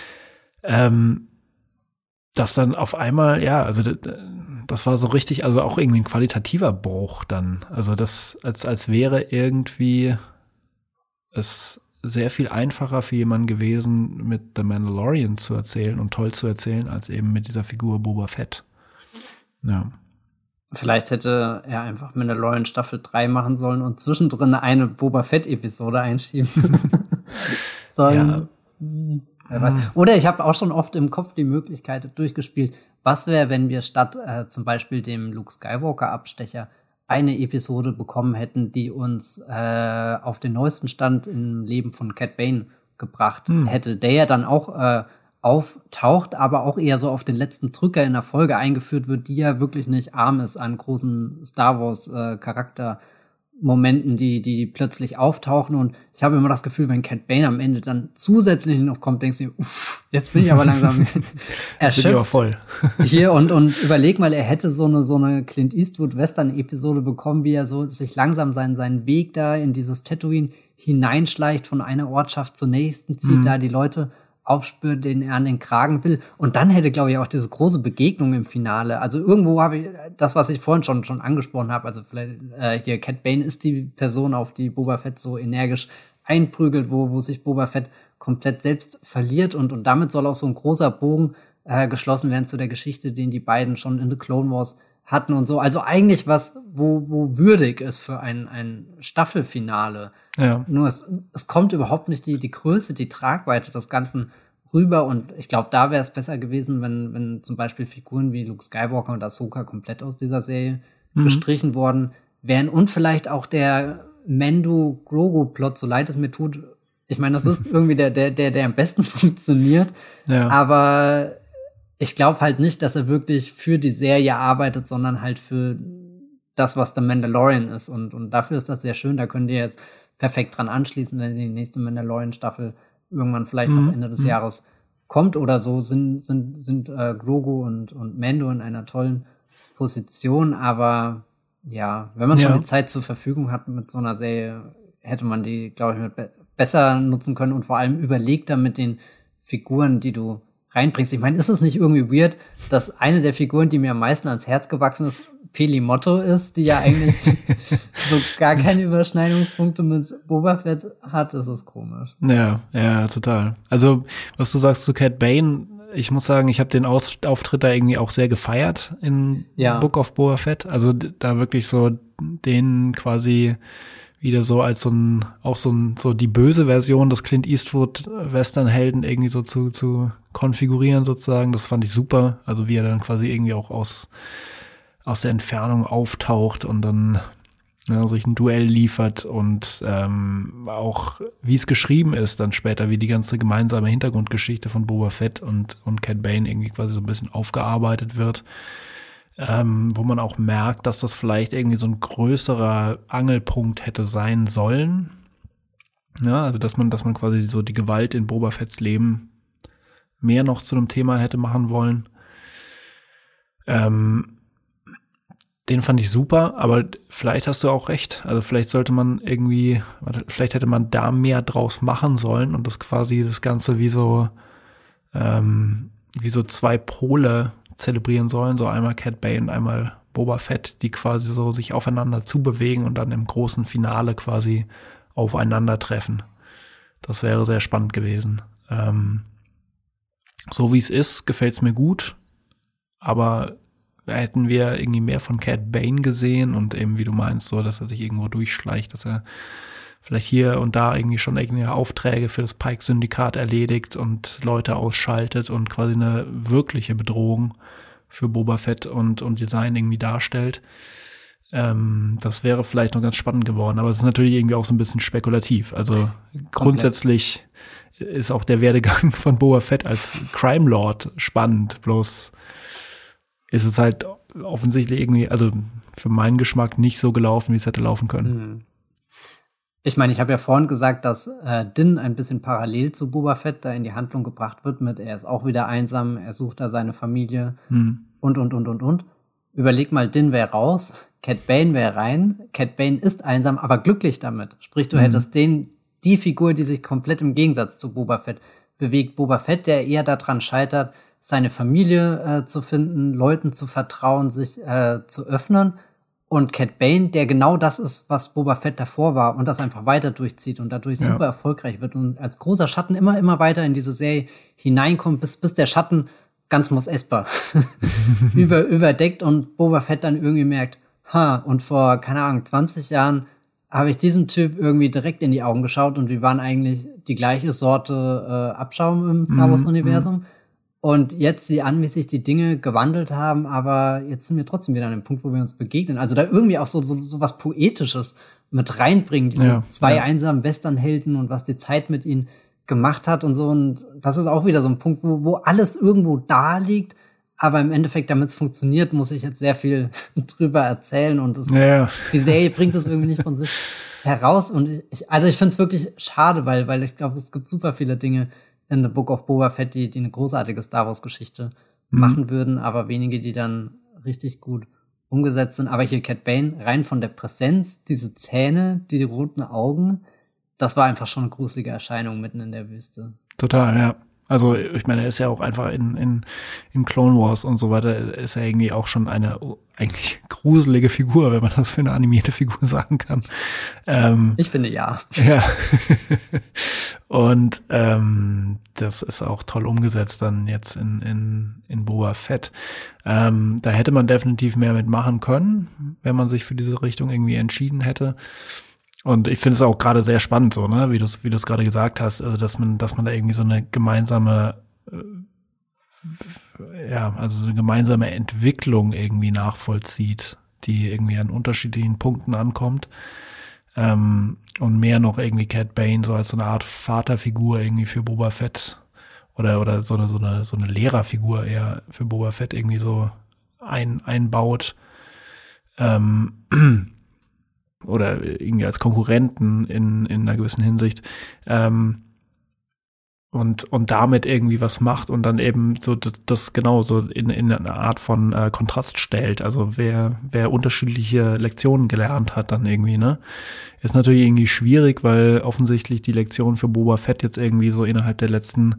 Dass dann auf einmal, ja, also das war so richtig, also auch irgendwie ein qualitativer Bruch dann. Also das, als wäre irgendwie es sehr viel einfacher für jemanden gewesen, mit The Mandalorian zu erzählen und toll zu erzählen, als eben mit dieser Figur Boba Fett. Ja. Vielleicht hätte er einfach Mandalorian Staffel 3 machen sollen und zwischendrin eine Boba Fett-Episode einschieben sollen. Ja. Wer weiß. Oder ich habe auch schon oft im Kopf die Möglichkeit durchgespielt, was wäre, wenn wir statt zum Beispiel dem Luke Skywalker-Abstecher eine Episode bekommen hätten, die uns auf den neuesten Stand im Leben von Cad Bane gebracht hätte, der ja dann auch auftaucht, aber auch eher so auf den letzten Drücker in der Folge eingeführt wird, die ja wirklich nicht arm ist an großen Star Wars Momenten, die plötzlich auftauchen. Und ich habe immer das Gefühl, wenn Cad Bane am Ende dann zusätzlich noch kommt, denkst du, jetzt bin ich aber langsam erschöpft. Bin ich voll. Hier und überleg mal, er hätte so eine Clint Eastwood-Western-Episode bekommen, wie er so sich langsam seinen Weg da in dieses Tatooine hineinschleicht, von einer Ortschaft zur nächsten, zieht da die Leute aufspürt, den er an den Kragen will. Und dann hätte, glaube ich, auch diese große Begegnung im Finale. Also irgendwo habe ich das, was ich vorhin schon angesprochen habe, also vielleicht hier Cad Bane ist die Person, auf die Boba Fett so energisch einprügelt, wo sich Boba Fett komplett selbst verliert. Und damit soll auch so ein großer Bogen geschlossen werden zu der Geschichte, den die beiden schon in The Clone Wars hatten und so. Also eigentlich was, wo würdig ist für ein Staffelfinale. Ja. Nur es kommt überhaupt nicht die Größe, die Tragweite des Ganzen rüber. Und ich glaube, da wäre es besser gewesen, wenn zum Beispiel Figuren wie Luke Skywalker und Ahsoka komplett aus dieser Serie gestrichen worden wären. Und vielleicht auch der Mando-Grogu-Plot, so leid es mir tut. Ich meine, das ist irgendwie der am besten funktioniert. Ja. Aber ich glaube halt nicht, dass er wirklich für die Serie arbeitet, sondern halt für das, was der Mandalorian ist. Und dafür ist das sehr schön. Da könnt ihr jetzt perfekt dran anschließen, wenn die nächste Mandalorian-Staffel irgendwann vielleicht noch Ende des Jahres kommt oder so, sind Grogu und Mando in einer tollen Position. Aber ja, wenn man schon die Zeit zur Verfügung hat mit so einer Serie, hätte man die, glaube ich, besser nutzen können und vor allem überlegter mit den Figuren, die du reinbringst. Ich meine, ist es nicht irgendwie weird, dass eine der Figuren, die mir am meisten ans Herz gewachsen ist, Peli Motto ist, die ja eigentlich so gar keine Überschneidungspunkte mit Boba Fett hat? Das ist komisch. Ja, total. Also, was du sagst zu Cad Bane, ich muss sagen, ich habe den Auftritt da irgendwie auch sehr gefeiert in Book of Boba Fett. Also da wirklich so den quasi wieder so als so die böse Version des Clint Eastwood Western-Helden irgendwie so zu konfigurieren sozusagen. Das fand ich super. Also wie er dann quasi irgendwie auch aus der Entfernung auftaucht und dann sich ein Duell liefert und auch wie es geschrieben ist dann später, wie die ganze gemeinsame Hintergrundgeschichte von Boba Fett und Cad Bane irgendwie quasi so ein bisschen aufgearbeitet wird. Wo man auch merkt, dass das vielleicht irgendwie so ein größerer Angelpunkt hätte sein sollen. Ja, also dass man quasi so die Gewalt in Boba Fetts Leben mehr noch zu einem Thema hätte machen wollen. Den fand ich super, aber vielleicht hast du auch recht. Also vielleicht hätte man da mehr draus machen sollen und das quasi das Ganze wie so zwei Pole zelebrieren sollen, so einmal Cad Bane und einmal Boba Fett, die quasi so sich aufeinander zubewegen und dann im großen Finale quasi aufeinandertreffen. Das wäre sehr spannend gewesen. So wie es ist, gefällt's mir gut, aber hätten wir irgendwie mehr von Cad Bane gesehen und eben, wie du meinst, so, dass er sich irgendwo durchschleicht, dass er vielleicht hier und da irgendwie schon irgendwie Aufträge für das Pike-Syndikat erledigt und Leute ausschaltet und quasi eine wirkliche Bedrohung für Boba Fett und Design irgendwie darstellt. Das wäre vielleicht noch ganz spannend geworden, aber es ist natürlich irgendwie auch so ein bisschen spekulativ. Also grundsätzlich ist auch der Werdegang von Boba Fett als Crime Lord spannend, bloß ist es halt offensichtlich irgendwie, also für meinen Geschmack nicht so gelaufen, wie es hätte laufen können. Ich meine, ich habe ja vorhin gesagt, dass Din ein bisschen parallel zu Boba Fett da in die Handlung gebracht wird mit, er ist auch wieder einsam, er sucht da seine Familie und. Überleg mal, Din wäre raus, Cad Bane wäre rein, Cad Bane ist einsam, aber glücklich damit. Sprich, du hättest die Figur, die sich komplett im Gegensatz zu Boba Fett bewegt. Boba Fett, der eher daran scheitert, seine Familie zu finden, Leuten zu vertrauen, sich zu öffnen. Und Cad Bane, der genau das ist, was Boba Fett davor war und das einfach weiter durchzieht und dadurch super erfolgreich wird und als großer Schatten immer weiter in diese Serie hineinkommt, bis der Schatten ganz Mos Espa überdeckt und Boba Fett dann irgendwie merkt, und vor, keine Ahnung, 20 Jahren habe ich diesem Typ irgendwie direkt in die Augen geschaut und wir waren eigentlich die gleiche Sorte Abschaum im Star Wars-Universum. Und jetzt sieh an, wie sich die Dinge gewandelt haben, aber jetzt sind wir trotzdem wieder an dem Punkt, wo wir uns begegnen. Also da irgendwie auch so was Poetisches mit reinbringen, diese zwei einsamen Westernhelden und was die Zeit mit ihnen gemacht hat und so. Und das ist auch wieder so ein Punkt, wo alles irgendwo da liegt, aber im Endeffekt, damit es funktioniert, muss ich jetzt sehr viel drüber erzählen und die Serie bringt es irgendwie nicht von sich heraus. Und ich finde es wirklich schade, weil ich glaube, es gibt super viele Dinge in The Book of Boba Fett, die eine großartige Star Wars-Geschichte machen würden, aber wenige, die dann richtig gut umgesetzt sind. Aber hier Cad Bane, rein von der Präsenz, diese Zähne, die roten Augen, das war einfach schon eine gruselige Erscheinung mitten in der Wüste. Total, ja. Also ich meine, er ist ja auch einfach in Clone Wars und so weiter, ist er irgendwie auch schon eine eigentlich gruselige Figur, wenn man das für eine animierte Figur sagen kann. Ich finde ja. Ja. Und das ist auch toll umgesetzt dann jetzt in Boba Fett. Da hätte man definitiv mehr mitmachen können, wenn man sich für diese Richtung irgendwie entschieden hätte. Und ich finde es auch gerade sehr spannend, so, ne, wie du es gerade gesagt hast, also dass man da irgendwie so eine gemeinsame, so eine gemeinsame Entwicklung irgendwie nachvollzieht, die irgendwie an unterschiedlichen Punkten ankommt. Und mehr noch irgendwie Cad Bane so als so eine Art Vaterfigur irgendwie für Boba Fett oder so eine Lehrerfigur eher für Boba Fett irgendwie so einbaut. Oder irgendwie als Konkurrenten in einer gewissen Hinsicht und damit irgendwie was macht und dann eben so das genau so in eine Art von Kontrast stellt. Also wer unterschiedliche Lektionen gelernt hat dann irgendwie, ne? Ist natürlich irgendwie schwierig, weil offensichtlich die Lektionen für Boba Fett jetzt irgendwie so innerhalb der letzten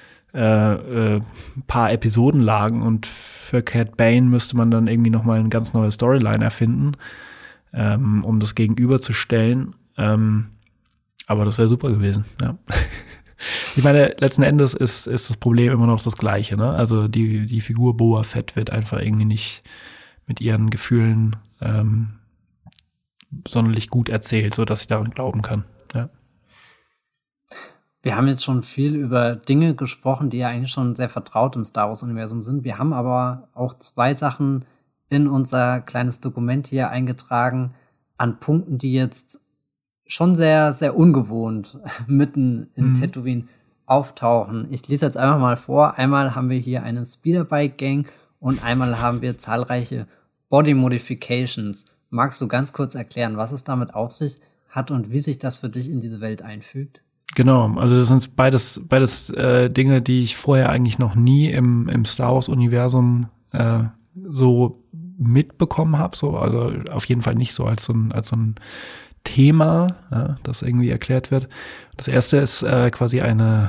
paar Episoden lagen und für Cad Bane müsste man dann irgendwie nochmal eine ganz neue Storyline erfinden, um das gegenüberzustellen. Aber das wäre super gewesen, ja. Ich meine, letzten Endes ist das Problem immer noch das Gleiche, ne? Also die Figur Boba Fett wird einfach irgendwie nicht mit ihren Gefühlen sonderlich gut erzählt, so dass ich daran glauben kann, ja. Wir haben jetzt schon viel über Dinge gesprochen, die ja eigentlich schon sehr vertraut im Star Wars-Universum sind. Wir haben aber auch 2 Sachen in unser kleines Dokument hier eingetragen an Punkten, die jetzt schon sehr, sehr ungewohnt mitten in Tatooine auftauchen. Ich lese jetzt einfach mal vor. Einmal haben wir hier eine Speederbike-Gang und einmal haben wir zahlreiche Body Modifications. Magst du ganz kurz erklären, was es damit auf sich hat und wie sich das für dich in diese Welt einfügt? Genau, also das sind beides Dinge, die ich vorher eigentlich noch nie im Star Wars-Universum so mitbekommen habe, so, also auf jeden Fall nicht so als so ein Thema, ja, das irgendwie erklärt wird. Das erste ist quasi eine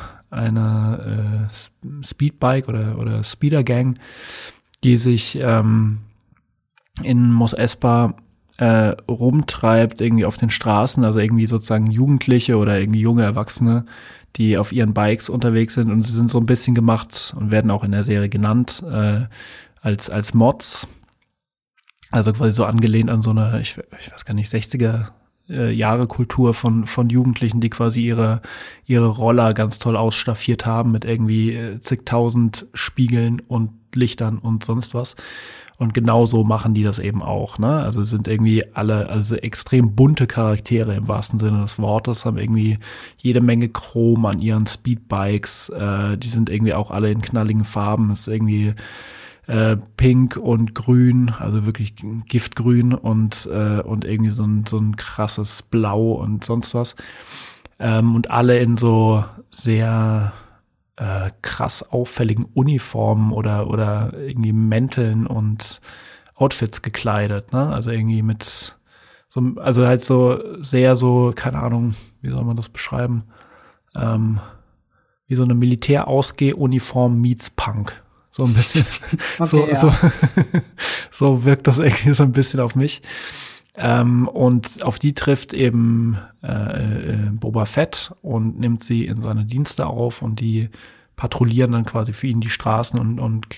Speedbike oder Speeder Gang, die sich in Mos Espa rumtreibt, irgendwie auf den Straßen, also irgendwie sozusagen Jugendliche oder irgendwie junge Erwachsene, die auf ihren Bikes unterwegs sind, und sie sind so ein bisschen gemacht und werden auch in der Serie genannt als Mods. Also quasi so angelehnt an so eine, ich weiß gar nicht, 60er Jahre Kultur von Jugendlichen, die quasi ihre Roller ganz toll ausstaffiert haben mit irgendwie zigtausend Spiegeln und Lichtern und sonst was. Und genau so machen die das eben auch, ne? Also sind irgendwie alle, also extrem bunte Charaktere im wahrsten Sinne des Wortes, haben irgendwie jede Menge Chrom an ihren Speedbikes, die sind irgendwie auch alle in knalligen Farben, ist irgendwie pink und grün, also wirklich giftgrün und irgendwie so ein krasses Blau und sonst was. Und alle in so sehr krass auffälligen Uniformen oder irgendwie Mänteln und Outfits gekleidet, ne? Also irgendwie mit so, also halt so sehr so, keine Ahnung, wie soll man das beschreiben? Wie so eine Militärausgeh-Uniform meets Punk. So ein bisschen. Okay, so wirkt das irgendwie so ein bisschen auf mich. Und auf die trifft eben Boba Fett und nimmt sie in seine Dienste auf, und die patrouillieren dann quasi für ihn die Straßen und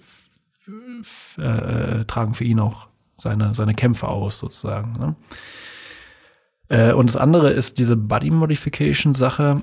tragen für ihn auch seine Kämpfe aus, sozusagen, ne? Und das andere ist diese Body Modification Sache,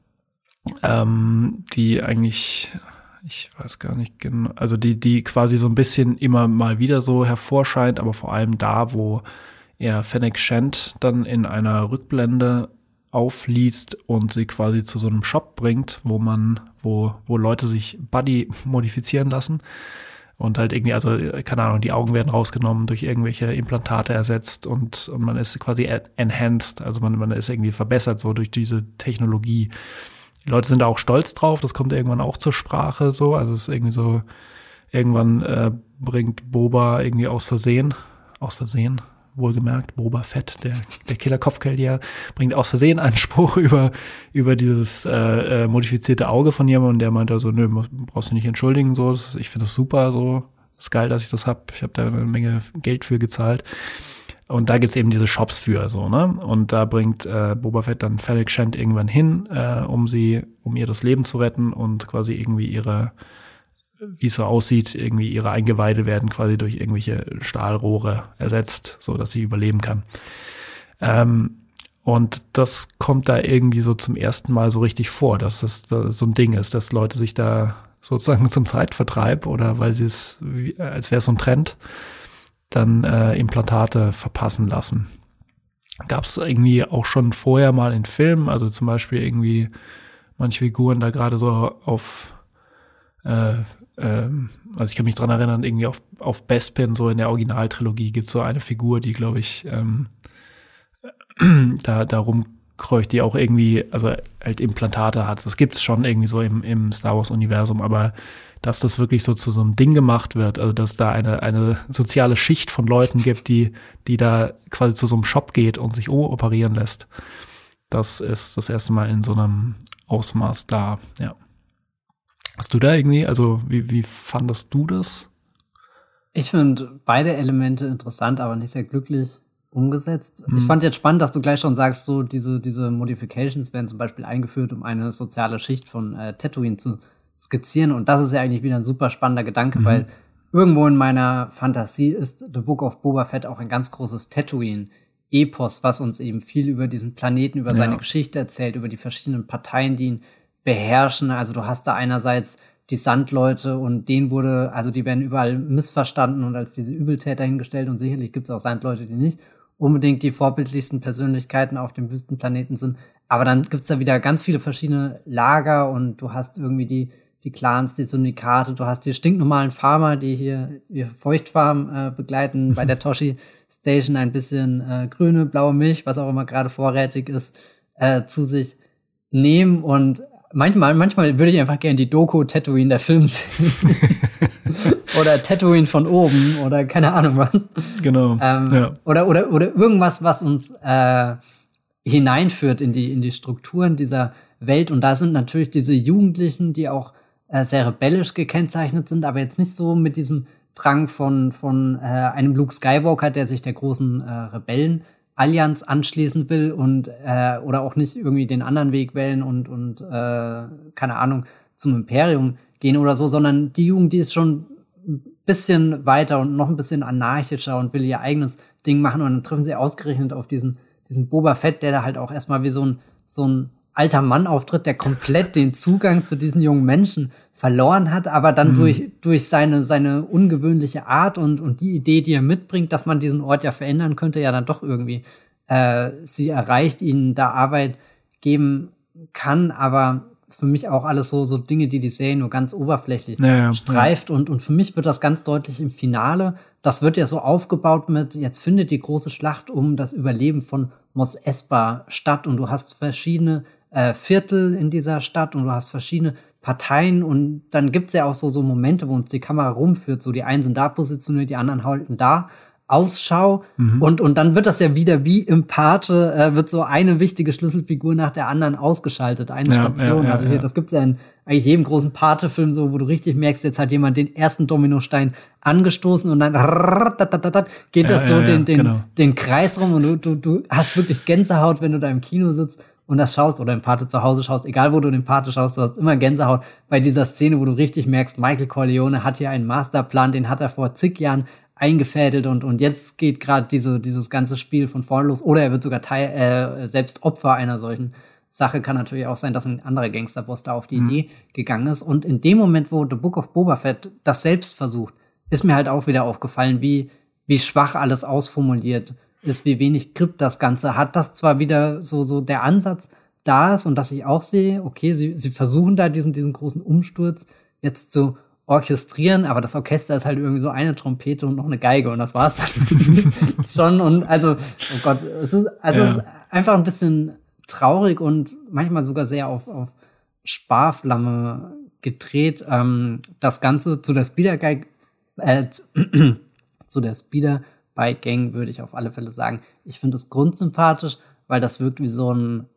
die eigentlich, ich weiß gar nicht genau, also die quasi so ein bisschen immer mal wieder so hervorscheint, aber vor allem da, wo er Fennec Shand dann in einer Rückblende aufliest und sie quasi zu so einem Shop bringt, wo Leute sich Buddy modifizieren lassen. Und halt irgendwie, also, keine Ahnung, die Augen werden rausgenommen, durch irgendwelche Implantate ersetzt und man ist quasi enhanced, also man ist irgendwie verbessert so durch diese Technologie. Die Leute sind da auch stolz drauf, das kommt irgendwann auch zur Sprache so, also es ist irgendwie so, irgendwann bringt Boba irgendwie aus Versehen, wohlgemerkt, Boba Fett, der Killer-Kopfgeldjäger, bringt aus Versehen einen Spruch über dieses modifizierte Auge von jemandem und der meint also, nö, brauchst du nicht entschuldigen, so, ich finde das super, so, ist geil, dass ich das hab, ich habe da eine Menge Geld für gezahlt. Und da gibt's eben diese Shops für, so, ne? Und da bringt Boba Fett dann Fennec Shand irgendwann hin, um ihr das Leben zu retten und quasi irgendwie wie es so aussieht, irgendwie ihre Eingeweide werden quasi durch irgendwelche Stahlrohre ersetzt, so dass sie überleben kann. Und das kommt da irgendwie so zum ersten Mal so richtig vor, dass das so ein Ding ist, dass Leute sich da sozusagen zum Zeitvertreib oder weil sie es, als wäre es so ein Trend, dann Implantate verpassen lassen. Gab es irgendwie auch schon vorher mal in Filmen, also zum Beispiel irgendwie manche Figuren da gerade so auf also ich kann mich dran erinnern, irgendwie auf Bespin, so in der Originaltrilogie gibt's so eine Figur, die, glaube ich, da rumkreucht, die auch irgendwie, also halt Implantate hat. Das gibt's schon irgendwie so im Star Wars-Universum, aber dass das wirklich so zu so einem Ding gemacht wird, also dass da eine soziale Schicht von Leuten gibt, die da quasi zu so einem Shop geht und sich operieren lässt, das ist das erste Mal in so einem Ausmaß da, ja. Hast du da irgendwie, also wie fandest du das? Ich finde beide Elemente interessant, aber nicht sehr glücklich umgesetzt. Ich fand jetzt spannend, dass du gleich schon sagst, so diese Modifications werden zum Beispiel eingeführt, um eine soziale Schicht von Tatooine zu skizzieren. Und das ist ja eigentlich wieder ein super spannender Gedanke, weil irgendwo in meiner Fantasie ist The Book of Boba Fett auch ein ganz großes Tatooine-Epos, was uns eben viel über diesen Planeten, über seine Geschichte erzählt, über die verschiedenen Parteien, die ihn beherrschen. Also du hast da einerseits die Sandleute und die werden überall missverstanden und als diese Übeltäter hingestellt und sicherlich gibt es auch Sandleute, die nicht unbedingt die vorbildlichsten Persönlichkeiten auf dem Wüstenplaneten sind. Aber dann gibt es da wieder ganz viele verschiedene Lager und du hast irgendwie die Clans, die Syndikate, du hast die stinknormalen Farmer, die hier ihre Feuchtfarm begleiten, bei der Toshi Station ein bisschen grüne, blaue Milch, was auch immer gerade vorrätig ist, zu sich nehmen und manchmal würde ich einfach gerne die Doku Tatooine der Film sehen. Oder Tatooine von oben oder keine Ahnung was. Genau. Oder irgendwas, was uns hineinführt in die Strukturen dieser Welt. Und da sind natürlich diese Jugendlichen, die auch sehr rebellisch gekennzeichnet sind, aber jetzt nicht so mit diesem Drang von einem Luke Skywalker, der sich der großen Rebellenallianz anschließen will und oder auch nicht irgendwie den anderen Weg wählen und keine Ahnung, zum Imperium gehen oder so, sondern die Jugend, die ist schon ein bisschen weiter und noch ein bisschen anarchischer und will ihr eigenes Ding machen und dann treffen sie ausgerechnet auf diesen Boba Fett, der da halt auch erstmal wie so ein alter Mann auftritt, der komplett den Zugang zu diesen jungen Menschen verloren hat, aber dann durch seine ungewöhnliche Art und die Idee, die er mitbringt, dass man diesen Ort ja verändern könnte, ja dann doch irgendwie sie erreicht, ihnen da Arbeit geben kann, aber für mich auch alles so Dinge, die Serie nur ganz oberflächlich streift. Und für mich wird das ganz deutlich im Finale. Das wird ja so aufgebaut mit, jetzt findet die große Schlacht um das Überleben von Mos Espa statt und du hast verschiedene Viertel in dieser Stadt und du hast verschiedene Parteien und dann gibt's ja auch so Momente, wo uns die Kamera rumführt, so die einen sind da positioniert, die anderen halten da Ausschau und dann wird das ja wieder wie im Pate, wird so eine wichtige Schlüsselfigur nach der anderen ausgeschaltet, eine Station. Also hier, das gibt's ja in eigentlich jedem großen Pate-Film so, wo du richtig merkst, jetzt hat jemand den ersten Dominostein angestoßen und dann geht das den Kreis rum und du hast wirklich Gänsehaut, wenn du da im Kino sitzt und das schaust oder im Pate zu Hause schaust, egal wo du den Pate schaust, du hast immer Gänsehaut bei dieser Szene, wo du richtig merkst, Michael Corleone hat hier einen Masterplan, den hat er vor zig Jahren eingefädelt und jetzt geht gerade dieses ganze Spiel von vorne los oder er wird sogar selbst Opfer einer solchen Sache. Kann natürlich auch sein, dass ein anderer Gangsterboss da auf die Idee gegangen ist und in dem Moment, wo The Book of Boba Fett das selbst versucht, ist mir halt auch wieder aufgefallen, wie schwach alles ausformuliert ist, wie wenig Grip das Ganze hat, dass zwar wieder so der Ansatz da ist und dass ich auch sehe, okay, sie versuchen da diesen großen Umsturz jetzt zu orchestrieren, aber das Orchester ist halt irgendwie so eine Trompete und noch eine Geige und das war's dann schon. Und also, oh Gott, es ist einfach ein bisschen traurig und manchmal sogar sehr auf Sparflamme gedreht. Das Ganze zu der Speederbike-Gang würde ich auf alle Fälle sagen, ich finde es grundsympathisch, weil das wirkt wie so ein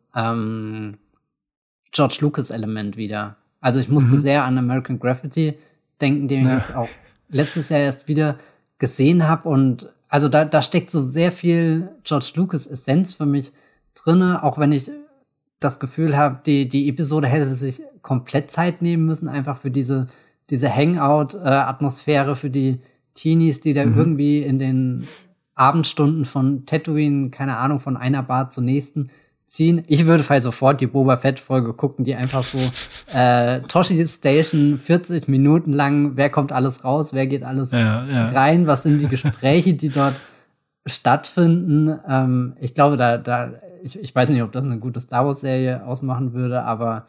George Lucas-Element wieder. Also ich musste sehr an American Graffiti denken, den ich jetzt auch letztes Jahr erst wieder gesehen habe. Und also da steckt so sehr viel George Lucas-Essenz für mich drinne, auch wenn ich das Gefühl habe, die Episode hätte sich komplett Zeit nehmen müssen, einfach für diese Hangout-Atmosphäre, für die Teenies, die da irgendwie in den Abendstunden von Tatooine, keine Ahnung, von einer Bar zur nächsten ziehen. Ich würde vielleicht sofort die Boba Fett-Folge gucken, die einfach so Toshi Station 40 Minuten lang, wer kommt alles raus, wer geht alles rein, was sind die Gespräche, die dort stattfinden. Ich glaube, ich weiß nicht, ob das eine gute Star Wars-Serie ausmachen würde, aber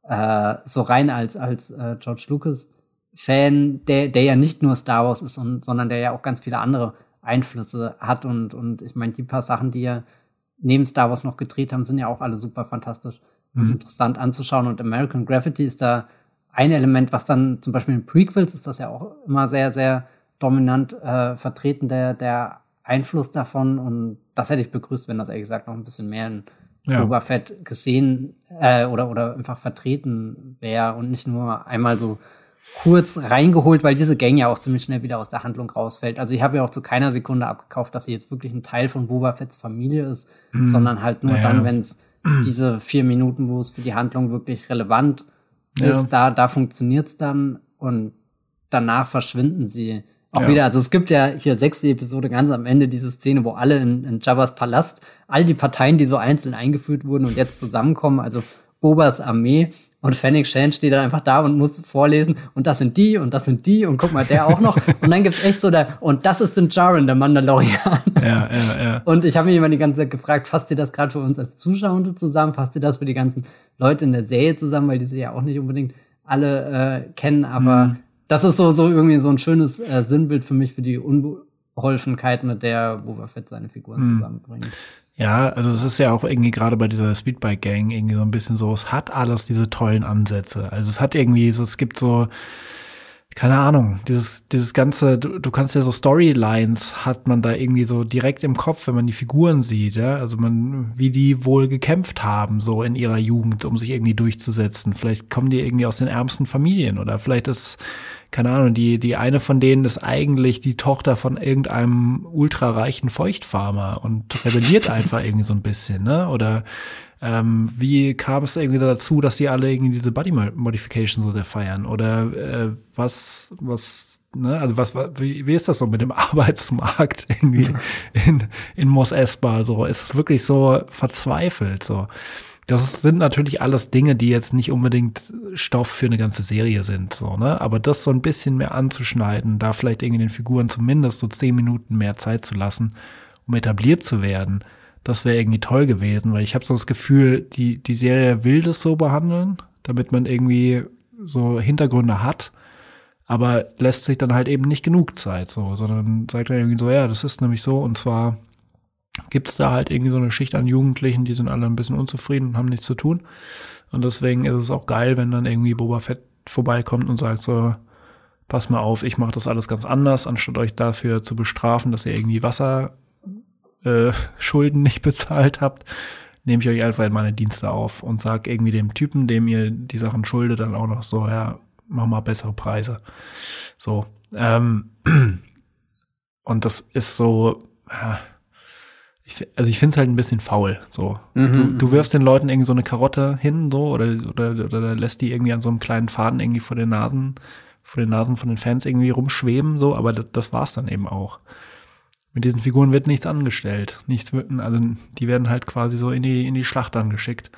so rein als George Lucas-Fan, der ja nicht nur Star Wars ist, sondern der ja auch ganz viele andere Einflüsse hat und ich meine, die paar Sachen, die er neben Star Wars noch gedreht haben, sind ja auch alle super fantastisch und interessant anzuschauen. Und American Graffiti ist da ein Element, was dann zum Beispiel in Prequels ist das ja auch immer sehr, sehr dominant vertreten, der Einfluss davon. Und das hätte ich begrüßt, wenn das ehrlich gesagt noch ein bisschen mehr in Boba Fett gesehen oder einfach vertreten wäre und nicht nur einmal so kurz reingeholt, weil diese Gang ja auch ziemlich schnell wieder aus der Handlung rausfällt. Also ich habe ja auch zu keiner Sekunde abgekauft, dass sie jetzt wirklich ein Teil von Boba Fetts Familie ist, sondern halt nur dann, wenn es diese 4 Minuten, wo es für die Handlung wirklich relevant ist, da funktioniert's dann und danach verschwinden sie auch wieder. Also es gibt ja hier 6. Episode ganz am Ende diese Szene, wo alle in Jabba's Palast, all die Parteien, die so einzeln eingeführt wurden und jetzt zusammenkommen, also Bobas Armee. Und Fennec Shand steht dann einfach da und muss vorlesen, und das sind die und guck mal, der auch noch. Und dann gibt's echt so und das ist Din Djarin, der Mandalorian. Ja. Und ich habe mich immer die ganze Zeit gefragt, fasst ihr das gerade für uns als Zuschauer zusammen? Fasst ihr das für die ganzen Leute in der Serie zusammen? Weil die sie ja auch nicht unbedingt alle kennen. Aber das ist so irgendwie so ein schönes Sinnbild für mich, für die Unbeholfenkeit, mit der Boba Fett seine Figuren zusammenbringt. Ja, also es ist ja auch irgendwie gerade bei dieser Speedbike-Gang irgendwie so ein bisschen so, es hat alles diese tollen Ansätze. Also es hat irgendwie so, es gibt so, keine Ahnung, dieses ganze, du kannst ja so Storylines hat man da irgendwie so direkt im Kopf, wenn man die Figuren sieht, ja. Also wie die wohl gekämpft haben, so in ihrer Jugend, um sich irgendwie durchzusetzen. Vielleicht kommen die irgendwie aus den ärmsten Familien oder vielleicht ist, keine Ahnung, die eine von denen ist eigentlich die Tochter von irgendeinem ultrareichen Feuchtfarmer und rebelliert einfach irgendwie so ein bisschen, ne? Oder wie kam es irgendwie dazu, dass sie alle irgendwie diese Body Modification so sehr feiern? Oder ne? Also wie ist das so mit dem Arbeitsmarkt irgendwie in Mos Espa? So, ist es wirklich so verzweifelt, so. Das sind natürlich alles Dinge, die jetzt nicht unbedingt Stoff für eine ganze Serie sind, so, ne? Aber das so ein bisschen mehr anzuschneiden, da vielleicht irgendwie den Figuren zumindest so 10 Minuten mehr Zeit zu lassen, um etabliert zu werden, das wäre irgendwie toll gewesen, weil ich habe so das Gefühl, die Serie will das so behandeln, damit man irgendwie so Hintergründe hat, aber lässt sich dann halt eben nicht genug Zeit, so, sondern sagt dann irgendwie so, ja, das ist nämlich so, und zwar gibt's da halt irgendwie so eine Schicht an Jugendlichen, die sind alle ein bisschen unzufrieden und haben nichts zu tun. Und deswegen ist es auch geil, wenn dann irgendwie Boba Fett vorbeikommt und sagt so, pass mal auf, ich mache das alles ganz anders, anstatt euch dafür zu bestrafen, dass ihr irgendwie Wasserschulden nicht bezahlt habt, nehme ich euch einfach in meine Dienste auf und sag irgendwie dem Typen, dem ihr die Sachen schuldet, dann auch noch so, ja, mach mal bessere Preise. So. Und das ist so, ich finde es halt ein bisschen faul, so. Du wirfst den Leuten irgendwie so eine Karotte hin, so, oder lässt die irgendwie an so einem kleinen Faden irgendwie vor den Nasen von den Fans irgendwie rumschweben, so, aber das war's dann eben auch. Mit diesen Figuren wird nichts angestellt. Also die werden halt quasi so in die Schlacht dann geschickt.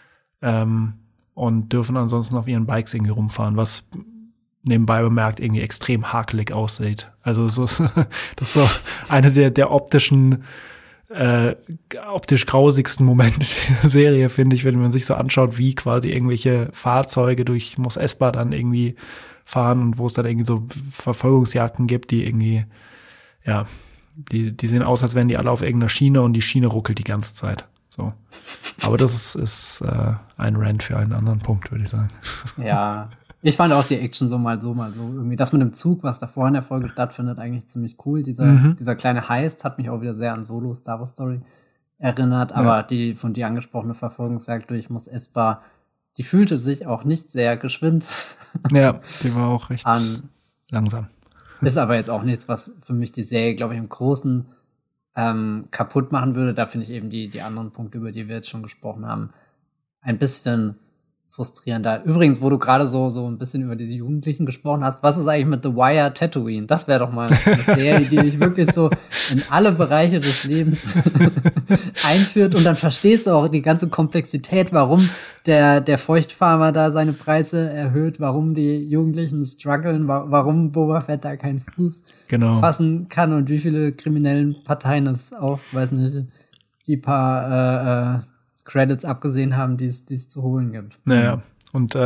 Und dürfen ansonsten auf ihren Bikes irgendwie rumfahren, was nebenbei bemerkt irgendwie extrem hakelig aussieht. Also das ist so eine der optischen optisch grausigsten Momente der Serie, finde ich, wenn man sich so anschaut, wie quasi irgendwelche Fahrzeuge durch Mos Espa dann irgendwie fahren und wo es dann irgendwie so Verfolgungsjagden gibt, die irgendwie, ja, die sehen aus, als wären die alle auf irgendeiner Schiene und die Schiene ruckelt die ganze Zeit. So. Aber das ist ein Rant für einen anderen Punkt, würde ich sagen. Ja, ich fand auch die Action so mal so. Irgendwie das mit dem Zug, was davor in der Folge stattfindet, eigentlich ziemlich cool. Dieser kleine Heist hat mich auch wieder sehr an Solo Star Wars Story erinnert. Aber die von dir angesprochene Verfolgungsjagd durch Mos Espa, die fühlte sich auch nicht sehr geschwind. Ja, die war auch recht langsam. Ist aber jetzt auch nichts, was für mich die Serie, glaube ich, im Großen kaputt machen würde. Da finde ich eben die anderen Punkte, über die wir jetzt schon gesprochen haben, ein bisschen frustrierender. Übrigens, wo du gerade so ein bisschen über diese Jugendlichen gesprochen hast, was ist eigentlich mit The Wire Tatooine? Das wäre doch mal eine Serie, die dich wirklich so in alle Bereiche des Lebens einführt und dann verstehst du auch die ganze Komplexität, warum der Feuchtfarmer da seine Preise erhöht, warum die Jugendlichen strugglen, warum Boba Fett da keinen Fuß fassen kann und wie viele kriminellen Parteien es auf, weiß nicht, die paar Credits abgesehen haben, die es zu holen gibt. Naja, und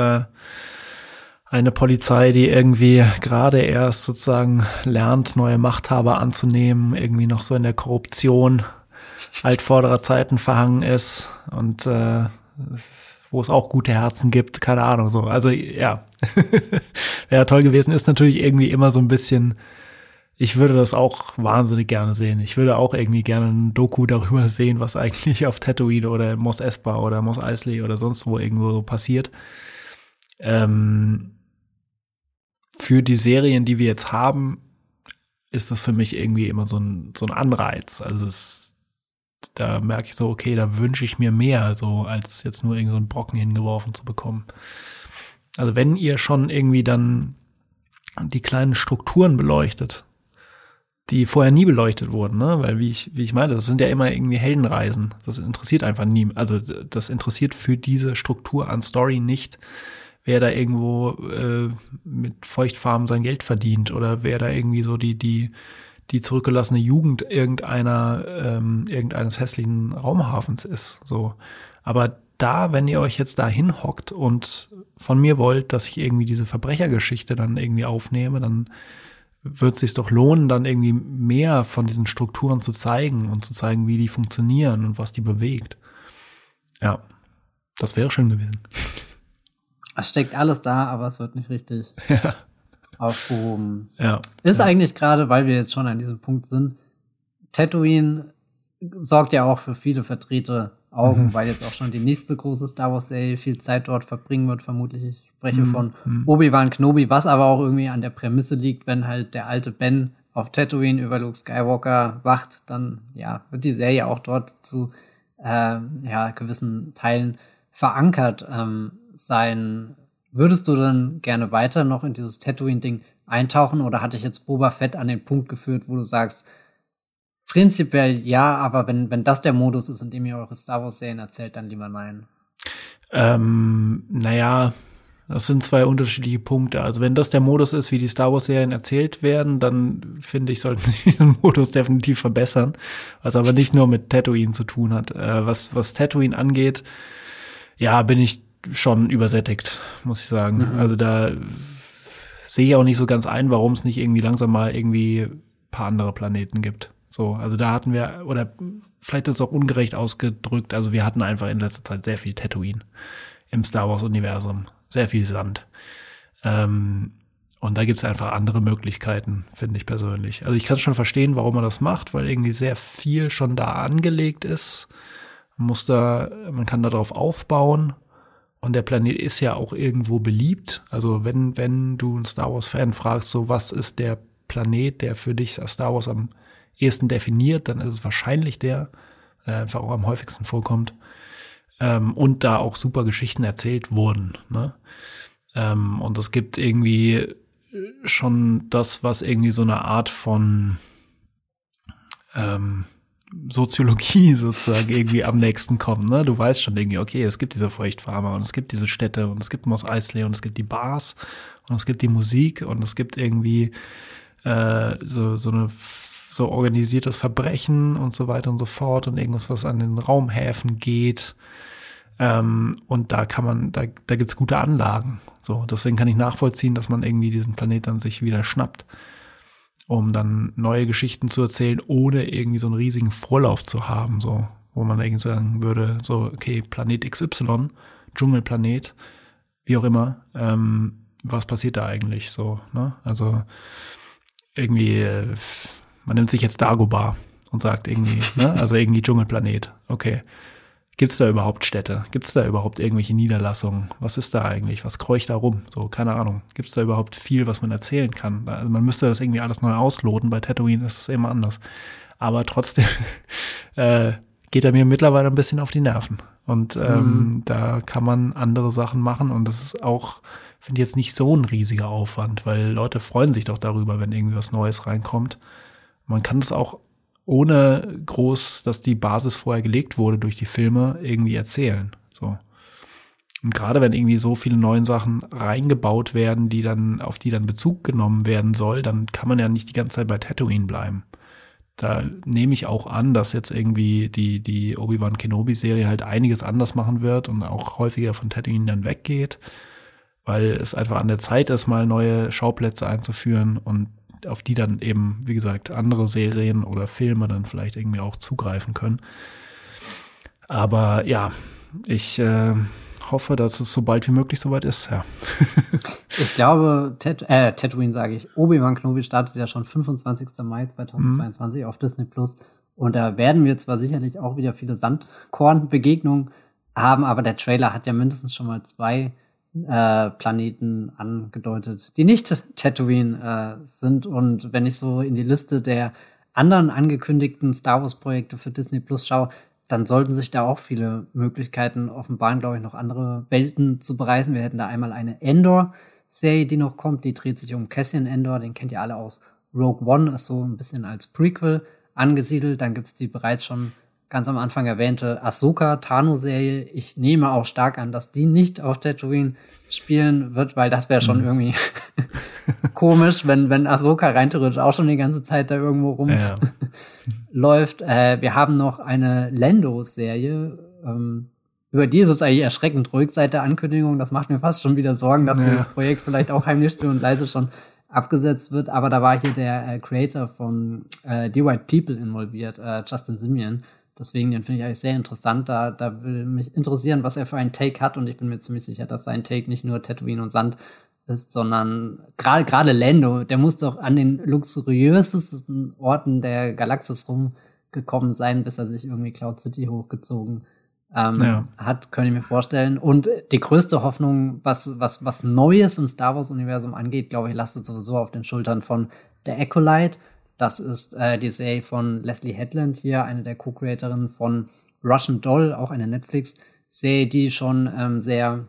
eine Polizei, die irgendwie gerade erst sozusagen lernt, neue Machthaber anzunehmen, irgendwie noch so in der Korruption altvorderer Zeiten verhangen ist und wo es auch gute Herzen gibt, keine Ahnung, so. Also ja, wäre toll gewesen, ist natürlich irgendwie immer so ein bisschen. Ich würde das auch wahnsinnig gerne sehen. Ich würde auch irgendwie gerne ein Doku darüber sehen, was eigentlich auf Tatooine oder Mos Espa oder Mos Eisley oder sonst wo irgendwo so passiert. Für die Serien, die wir jetzt haben, ist das für mich irgendwie immer so ein Anreiz. Also da merke ich so, okay, da wünsche ich mir mehr, so als jetzt nur irgend so einen Brocken hingeworfen zu bekommen. Also wenn ihr schon irgendwie dann die kleinen Strukturen beleuchtet, die vorher nie beleuchtet wurden, ne? Weil wie ich meine, das sind ja immer irgendwie Heldenreisen. Das interessiert einfach nie. Also das interessiert für diese Struktur an Story nicht, wer da irgendwo mit Feuchtfarben sein Geld verdient oder wer da irgendwie so die zurückgelassene Jugend irgendeines hässlichen Raumhafens ist. So, aber da, wenn ihr euch jetzt da hinhockt und von mir wollt, dass ich irgendwie diese Verbrechergeschichte dann irgendwie aufnehme, dann wird es sich doch lohnen, dann irgendwie mehr von diesen Strukturen zu zeigen und zu zeigen, wie die funktionieren und was die bewegt. Ja, das wäre schön gewesen. Es steckt alles da, aber es wird nicht richtig aufgehoben. Ja. Ist eigentlich gerade, weil wir jetzt schon an diesem Punkt sind, Tatooine sorgt ja auch für viele verdrehte Augen, weil jetzt auch schon die nächste große Star Wars Serie viel Zeit dort verbringen wird, vermutlich. Ich spreche von Obi-Wan Kenobi, was aber auch irgendwie an der Prämisse liegt, wenn halt der alte Ben auf Tatooine über Luke Skywalker wacht, dann wird die Serie auch dort zu gewissen Teilen verankert sein. Würdest du denn gerne weiter noch in dieses Tatooine-Ding eintauchen oder hatte ich jetzt Boba Fett an den Punkt geführt, wo du sagst, prinzipiell ja, aber wenn das der Modus ist, in dem ihr eure Star Wars-Serien erzählt, dann lieber nein? Naja, das sind zwei unterschiedliche Punkte. Also wenn das der Modus ist, wie die Star Wars-Serien erzählt werden, dann finde ich, sollten sie den Modus definitiv verbessern, was aber nicht nur mit Tatooine zu tun hat. Was Tatooine angeht, bin ich schon übersättigt, muss ich sagen. Also da sehe ich auch nicht so ganz ein, warum es nicht irgendwie langsam mal irgendwie ein paar andere Planeten gibt. So, also da hatten wir, oder vielleicht ist es auch ungerecht ausgedrückt, also wir hatten einfach in letzter Zeit sehr viel Tatooine im Star Wars-Universum, sehr viel Sand. Und da gibt es einfach andere Möglichkeiten, finde ich persönlich. Also ich kann schon verstehen, warum man das macht, weil irgendwie sehr viel schon da angelegt ist. Man kann darauf aufbauen. Und der Planet ist ja auch irgendwo beliebt. Also wenn du einen Star Wars-Fan fragst, so was ist der Planet, der für dich Star Wars am ehesten definiert, dann ist es wahrscheinlich der einfach auch am häufigsten vorkommt. Und da auch super Geschichten erzählt wurden. Ne? Und es gibt irgendwie schon das, was irgendwie so eine Art von Soziologie sozusagen irgendwie am nächsten kommt, ne? Du weißt schon irgendwie, okay, es gibt diese Feuchtfarmer und es gibt diese Städte und es gibt Mos Eisley und es gibt die Bars und es gibt die Musik und es gibt irgendwie so so organisiertes Verbrechen und so weiter und so fort und irgendwas, was an den Raumhäfen geht. Und da gibt's gute Anlagen. So, deswegen kann ich nachvollziehen, dass man irgendwie diesen Planet dann sich wieder schnappt, um dann neue Geschichten zu erzählen, ohne irgendwie so einen riesigen Vorlauf zu haben, so, wo man irgendwie sagen würde, so, okay, Planet XY, Dschungelplanet, wie auch immer, was passiert da eigentlich so, ne? Also irgendwie, man nimmt sich jetzt Dagobah und sagt irgendwie, ne? Also irgendwie Dschungelplanet, okay. Gibt's da überhaupt Städte? Gibt's da überhaupt irgendwelche Niederlassungen? Was ist da eigentlich? Was kreucht da rum? So, keine Ahnung. Gibt's da überhaupt viel, was man erzählen kann? Also man müsste das irgendwie alles neu ausloten. Bei Tatooine ist es immer anders. Aber trotzdem geht er mir mittlerweile ein bisschen auf die Nerven. Und da kann man andere Sachen machen. Und das ist auch, finde ich, jetzt nicht so ein riesiger Aufwand, weil Leute freuen sich doch darüber, wenn irgendwie was Neues reinkommt. Man kann es auch ohne groß, dass die Basis vorher gelegt wurde durch die Filme, irgendwie erzählen. So. Und gerade wenn irgendwie so viele neue Sachen reingebaut werden, auf die dann Bezug genommen werden soll, dann kann man ja nicht die ganze Zeit bei Tatooine bleiben. Da nehme ich auch an, dass jetzt irgendwie die Obi-Wan Kenobi-Serie halt einiges anders machen wird und auch häufiger von Tatooine dann weggeht, weil es einfach an der Zeit ist, mal neue Schauplätze einzuführen und auf die dann eben, wie gesagt, andere Serien oder Filme dann vielleicht irgendwie auch zugreifen können. Aber ja, ich hoffe, dass es so bald wie möglich soweit ist, ja. Ich glaube, Tatooine sage ich, Obi-Wan Kenobi startet ja schon 25. Mai 2022 auf Disney Plus. Und da werden wir zwar sicherlich auch wieder viele Sandkorn-Begegnungen haben, aber der Trailer hat ja mindestens schon mal 2 Planeten angedeutet, die nicht Tatooine sind. Und wenn ich so in die Liste der anderen angekündigten Star Wars Projekte für Disney Plus schaue, dann sollten sich da auch viele Möglichkeiten offenbaren, glaube ich, noch andere Welten zu bereisen. Wir hätten da einmal eine Endor-Serie, die noch kommt, die dreht sich um Cassian Endor, den kennt ihr alle aus Rogue One, ist so ein bisschen als Prequel angesiedelt. Dann gibt's die bereits schon ganz am Anfang erwähnte Ahsoka-Tano-Serie. Ich nehme auch stark an, dass die nicht auf Tatooine spielen wird, weil das wäre schon irgendwie komisch, wenn Ahsoka rein theoretisch auch schon die ganze Zeit da irgendwo rumläuft. Wir haben noch eine Lando-Serie, über die ist es eigentlich erschreckend ruhig seit der Ankündigung. Das macht mir fast schon wieder Sorgen, dass dieses Projekt vielleicht auch heimlich still und leise schon abgesetzt wird. Aber da war hier der Creator von The White People involviert, Justin Simien. Deswegen, den finde ich eigentlich sehr interessant. Da will mich interessieren, was er für einen Take hat. Und ich bin mir ziemlich sicher, dass sein Take nicht nur Tatooine und Sand ist, sondern gerade Lando, der muss doch an den luxuriösesten Orten der Galaxis rumgekommen sein, bis er sich irgendwie Cloud City hochgezogen hat, kann ich mir vorstellen. Und die größte Hoffnung, was Neues im Star Wars-Universum angeht, glaube ich, lastet sowieso auf den Schultern von der Acolyte. Das ist die Serie von Leslie Headland hier, eine der Co-Creatorinnen von Russian Doll, auch eine Netflix-Serie, die schon sehr,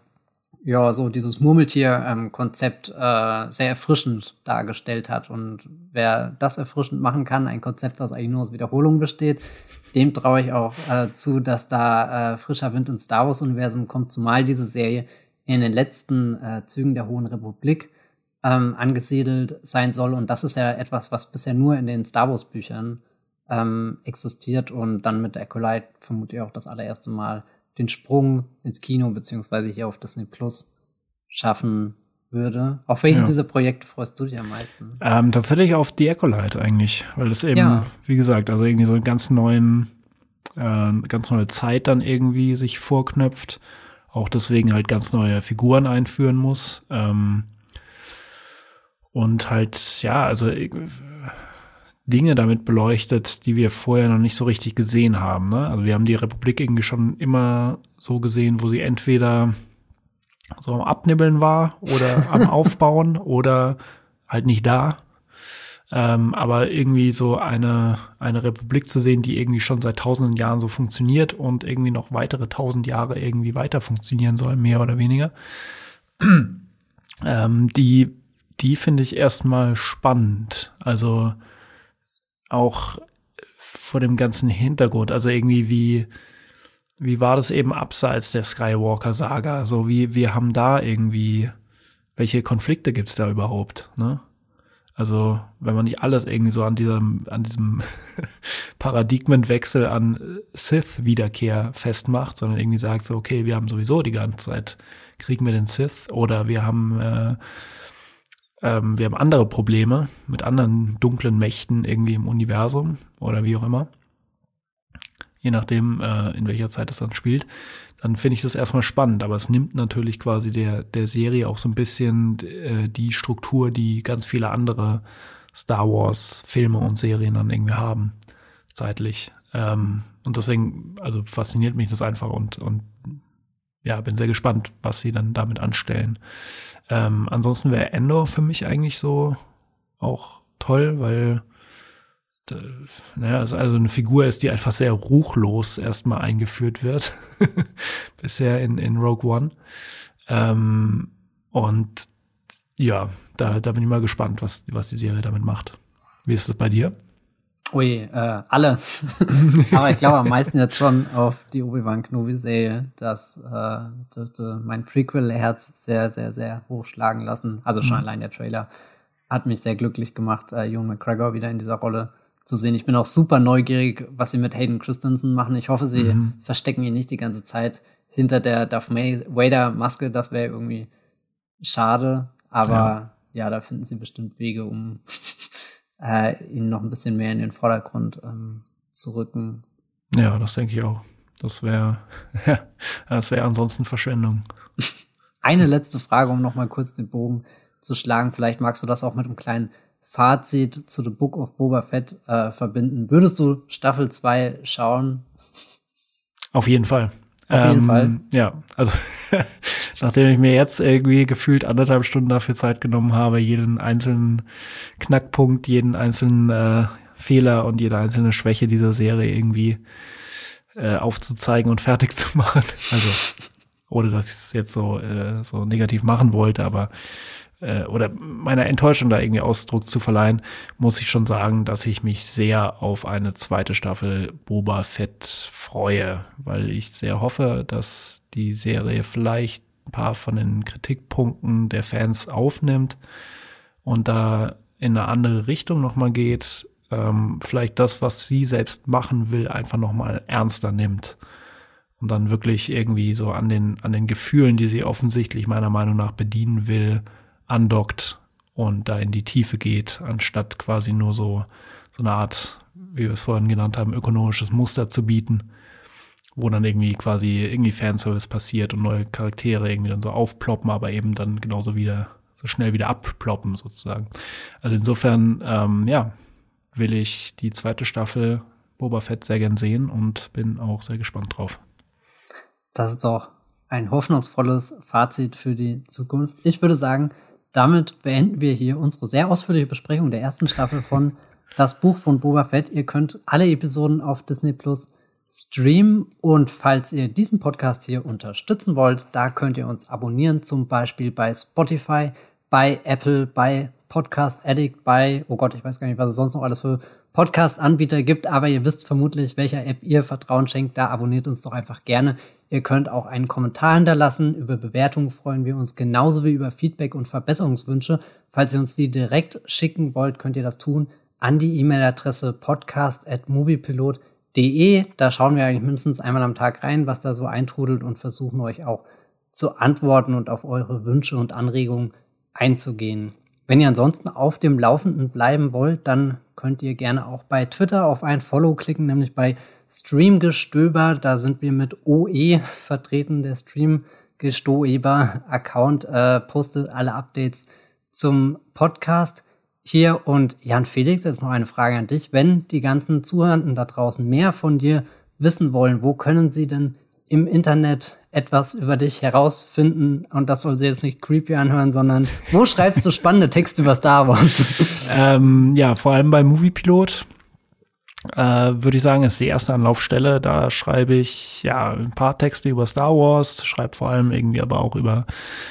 so dieses Murmeltier-Konzept sehr erfrischend dargestellt hat. Und wer das erfrischend machen kann, ein Konzept, das eigentlich nur aus Wiederholung besteht, dem traue ich auch zu, dass da frischer Wind ins Star Wars-Universum kommt, zumal diese Serie in den letzten Zügen der Hohen Republik angesiedelt sein soll. Und das ist ja etwas, was bisher nur in den Star Wars Büchern existiert und dann mit Acolyte vermutlich auch das allererste Mal den Sprung ins Kino beziehungsweise hier auf Disney Plus schaffen würde. Auf welches dieser Projekte freust du dich am meisten? Tatsächlich auf die Acolyte eigentlich, weil es eben, wie gesagt, also irgendwie so eine ganz neue Zeit dann irgendwie sich vorknöpft, auch deswegen halt ganz neue Figuren einführen muss. Und halt, also Dinge damit beleuchtet, die wir vorher noch nicht so richtig gesehen haben. Ne? Also wir haben die Republik irgendwie schon immer so gesehen, wo sie entweder so am Abnibbeln war oder am Aufbauen oder halt nicht da. Aber irgendwie so eine Republik zu sehen, die irgendwie schon seit tausenden Jahren so funktioniert und irgendwie noch weitere 1000 Jahre irgendwie weiter funktionieren soll, mehr oder weniger. Die finde ich erstmal spannend. Also auch vor dem ganzen Hintergrund. Also irgendwie, wie war das eben abseits der Skywalker-Saga? So wir haben da irgendwie, welche Konflikte gibt's da überhaupt? Ne? Also wenn man nicht alles irgendwie so an diesem Paradigmenwechsel an Sith-Wiederkehr festmacht, sondern irgendwie sagt so, okay, wir haben sowieso die ganze Zeit Krieg mit den Sith oder wir haben andere Probleme mit anderen dunklen Mächten irgendwie im Universum oder wie auch immer. Je nachdem, in welcher Zeit es dann spielt, dann finde ich das erstmal spannend. Aber es nimmt natürlich quasi der Serie auch so ein bisschen die Struktur, die ganz viele andere Star Wars Filme und Serien dann irgendwie haben, zeitlich. Und deswegen, also fasziniert mich das einfach und ja, bin sehr gespannt, was sie dann damit anstellen. Ansonsten wäre Endor für mich eigentlich so auch toll, weil also eine Figur ist, die einfach sehr ruchlos erstmal eingeführt wird, bisher in Rogue One. Und ja, da bin ich mal gespannt, was die Serie damit macht. Wie ist es bei dir? Ui, alle. Aber ich glaube am meisten jetzt schon auf die Obi-Wan Kenobi-Serie. Das dürfte mein Prequel-Herz sehr, sehr, sehr hoch schlagen lassen. Also schon allein der Trailer hat mich sehr glücklich gemacht, Ewan McGregor wieder in dieser Rolle zu sehen. Ich bin auch super neugierig, was sie mit Hayden Christensen machen. Ich hoffe, sie verstecken ihn nicht die ganze Zeit hinter der Darth Vader-Maske. Das wäre irgendwie schade. Aber ja, da finden sie bestimmt Wege, um ihn noch ein bisschen mehr in den Vordergrund zu rücken. Ja, das denke ich auch. Das wäre ansonsten Verschwendung. Eine letzte Frage, um noch mal kurz den Bogen zu schlagen. Vielleicht magst du das auch mit einem kleinen Fazit zu The Book of Boba Fett verbinden. Würdest du Staffel 2 schauen? Auf jeden Fall. Auf jeden Fall? Ja, also nachdem ich mir jetzt irgendwie gefühlt 1,5 Stunden dafür Zeit genommen habe, jeden einzelnen Knackpunkt, jeden einzelnen Fehler und jede einzelne Schwäche dieser Serie irgendwie aufzuzeigen und fertig zu machen. Also, ohne dass ich es jetzt so negativ machen wollte, aber oder meiner Enttäuschung da irgendwie Ausdruck zu verleihen, muss ich schon sagen, dass ich mich sehr auf eine zweite Staffel Boba Fett freue, weil ich sehr hoffe, dass die Serie vielleicht ein paar von den Kritikpunkten der Fans aufnimmt und da in eine andere Richtung nochmal geht, vielleicht das, was sie selbst machen will, einfach nochmal ernster nimmt und dann wirklich irgendwie so an den Gefühlen, die sie offensichtlich meiner Meinung nach bedienen will, andockt und da in die Tiefe geht, anstatt quasi nur so eine Art, wie wir es vorhin genannt haben, ökonomisches Muster zu bieten, wo dann irgendwie Fanservice passiert und neue Charaktere irgendwie dann so aufploppen, aber eben dann genauso wieder so schnell wieder abploppen sozusagen. Also insofern, will ich die zweite Staffel Boba Fett sehr gern sehen und bin auch sehr gespannt drauf. Das ist doch ein hoffnungsvolles Fazit für die Zukunft. Ich würde sagen, damit beenden wir hier unsere sehr ausführliche Besprechung der ersten Staffel von Das Buch von Boba Fett. Ihr könnt alle Episoden auf Disney Plus streamen und falls ihr diesen Podcast hier unterstützen wollt, da könnt ihr uns abonnieren, zum Beispiel bei Spotify, bei Apple, bei Podcast Addict, bei, oh Gott, ich weiß gar nicht, was es sonst noch alles für Podcast-Anbieter gibt, aber ihr wisst vermutlich, welcher App ihr Vertrauen schenkt, da abonniert uns doch einfach gerne. Ihr könnt auch einen Kommentar hinterlassen, über Bewertungen freuen wir uns, genauso wie über Feedback und Verbesserungswünsche. Falls ihr uns die direkt schicken wollt, könnt ihr das tun an die E-Mail-Adresse podcast@moviepilot.de. Da schauen wir eigentlich mindestens einmal am Tag rein, was da so eintrudelt und versuchen euch auch zu antworten und auf eure Wünsche und Anregungen einzugehen. Wenn ihr ansonsten auf dem Laufenden bleiben wollt, dann könnt ihr gerne auch bei Twitter auf ein Follow klicken, nämlich bei Streamgestöber. Da sind wir mit OE vertreten. Der Streamgestöber-Account postet alle Updates zum Podcast hier. Und Jan Felix, jetzt noch eine Frage an dich. Wenn die ganzen Zuhörenden da draußen mehr von dir wissen wollen, wo können sie denn im Internet etwas über dich herausfinden? Und das soll sie jetzt nicht creepy anhören, sondern wo schreibst du spannende Texte über Star Wars? Vor allem bei Moviepilot würde ich sagen, ist die erste Anlaufstelle. Da schreibe ich ein paar Texte über Star Wars, schreibe vor allem irgendwie aber auch über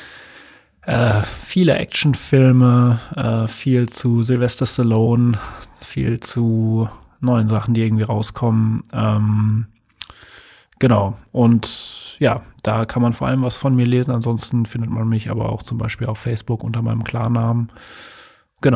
viele Actionfilme, viel zu Sylvester Stallone, viel zu neuen Sachen, die irgendwie rauskommen. Genau. Und ja, da kann man vor allem was von mir lesen. Ansonsten findet man mich aber auch zum Beispiel auf Facebook unter meinem Klarnamen. Genau.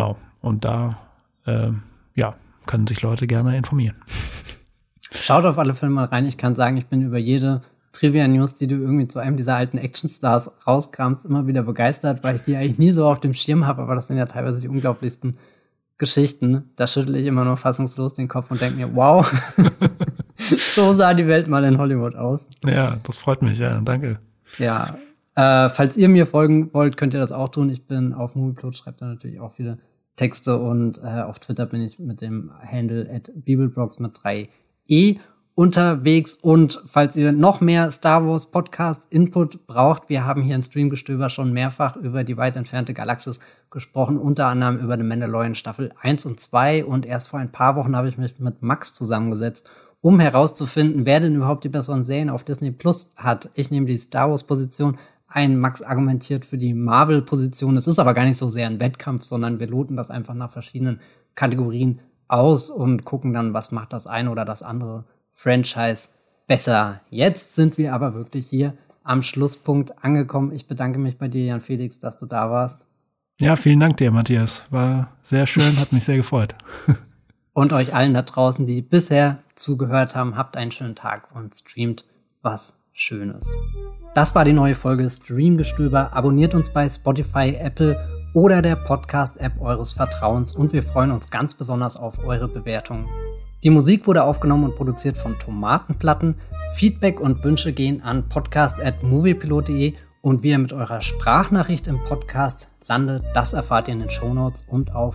Und da, können sich Leute gerne informieren. Schaut auf alle Fälle mal rein. Ich kann sagen, ich bin über jede Trivia-News, die du irgendwie zu einem dieser alten Actionstars rauskramst, immer wieder begeistert, weil ich die eigentlich nie so auf dem Schirm habe, aber das sind ja teilweise die unglaublichsten Geschichten. Da schüttle ich immer nur fassungslos den Kopf und denke mir, wow, so sah die Welt mal in Hollywood aus. Ja, das freut mich, ja, danke. Ja, falls ihr mir folgen wollt, könnt ihr das auch tun. Ich bin auf Movieplot, schreibe da natürlich auch viele Texte und auf Twitter bin ich mit dem Handle @bibelbrox mit 3e unterwegs. Und falls ihr noch mehr Star Wars Podcast Input braucht, wir haben hier in Streamgestöber schon mehrfach über die weit entfernte Galaxis gesprochen, unter anderem über The Mandalorian Staffel 1 und 2. Und erst vor ein paar Wochen habe ich mich mit Max zusammengesetzt, um herauszufinden, wer denn überhaupt die besseren Serien auf Disney Plus hat. Ich nehme die Star Wars Position ein, Max argumentiert für die Marvel Position. Es ist aber gar nicht so sehr ein Wettkampf, sondern wir loten das einfach nach verschiedenen Kategorien aus und gucken dann, was macht das eine oder das andere Franchise besser. Jetzt sind wir aber wirklich hier am Schlusspunkt angekommen. Ich bedanke mich bei dir, Jan Felix, dass du da warst. Ja, vielen Dank dir, Matthias. War sehr schön, hat mich sehr gefreut. Und euch allen da draußen, die bisher zugehört haben, habt einen schönen Tag und streamt was Schönes. Das war die neue Folge Streamgestöber. Abonniert uns bei Spotify, Apple oder der Podcast-App eures Vertrauens und wir freuen uns ganz besonders auf eure Bewertungen. Die Musik wurde aufgenommen und produziert von Tomatenplatten. Feedback und Wünsche gehen an podcast@moviepilot.de und wie ihr mit eurer Sprachnachricht im Podcast landet, das erfahrt ihr in den Shownotes und auf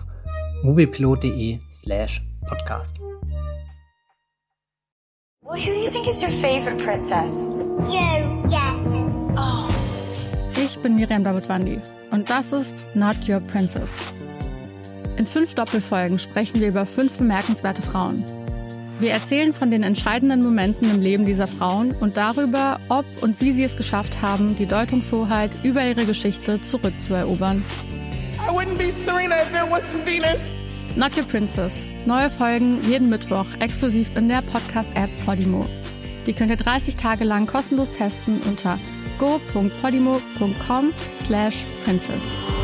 moviepilot.de/podcast. Well, who do you think is your favorite princess? You, yeah. Oh. Ich bin Miriam Davidwandi und das ist Not Your Princess. In 5 Doppelfolgen sprechen wir über 5 bemerkenswerte Frauen. Wir erzählen von den entscheidenden Momenten im Leben dieser Frauen und darüber, ob und wie sie es geschafft haben, die Deutungshoheit über ihre Geschichte zurückzuerobern. I wouldn't be Serena if there wasn't Venus. Not Your Princess. Neue Folgen jeden Mittwoch exklusiv in der Podcast-App Podimo. Die könnt ihr 30 Tage lang kostenlos testen unter go.podimo.com/princess.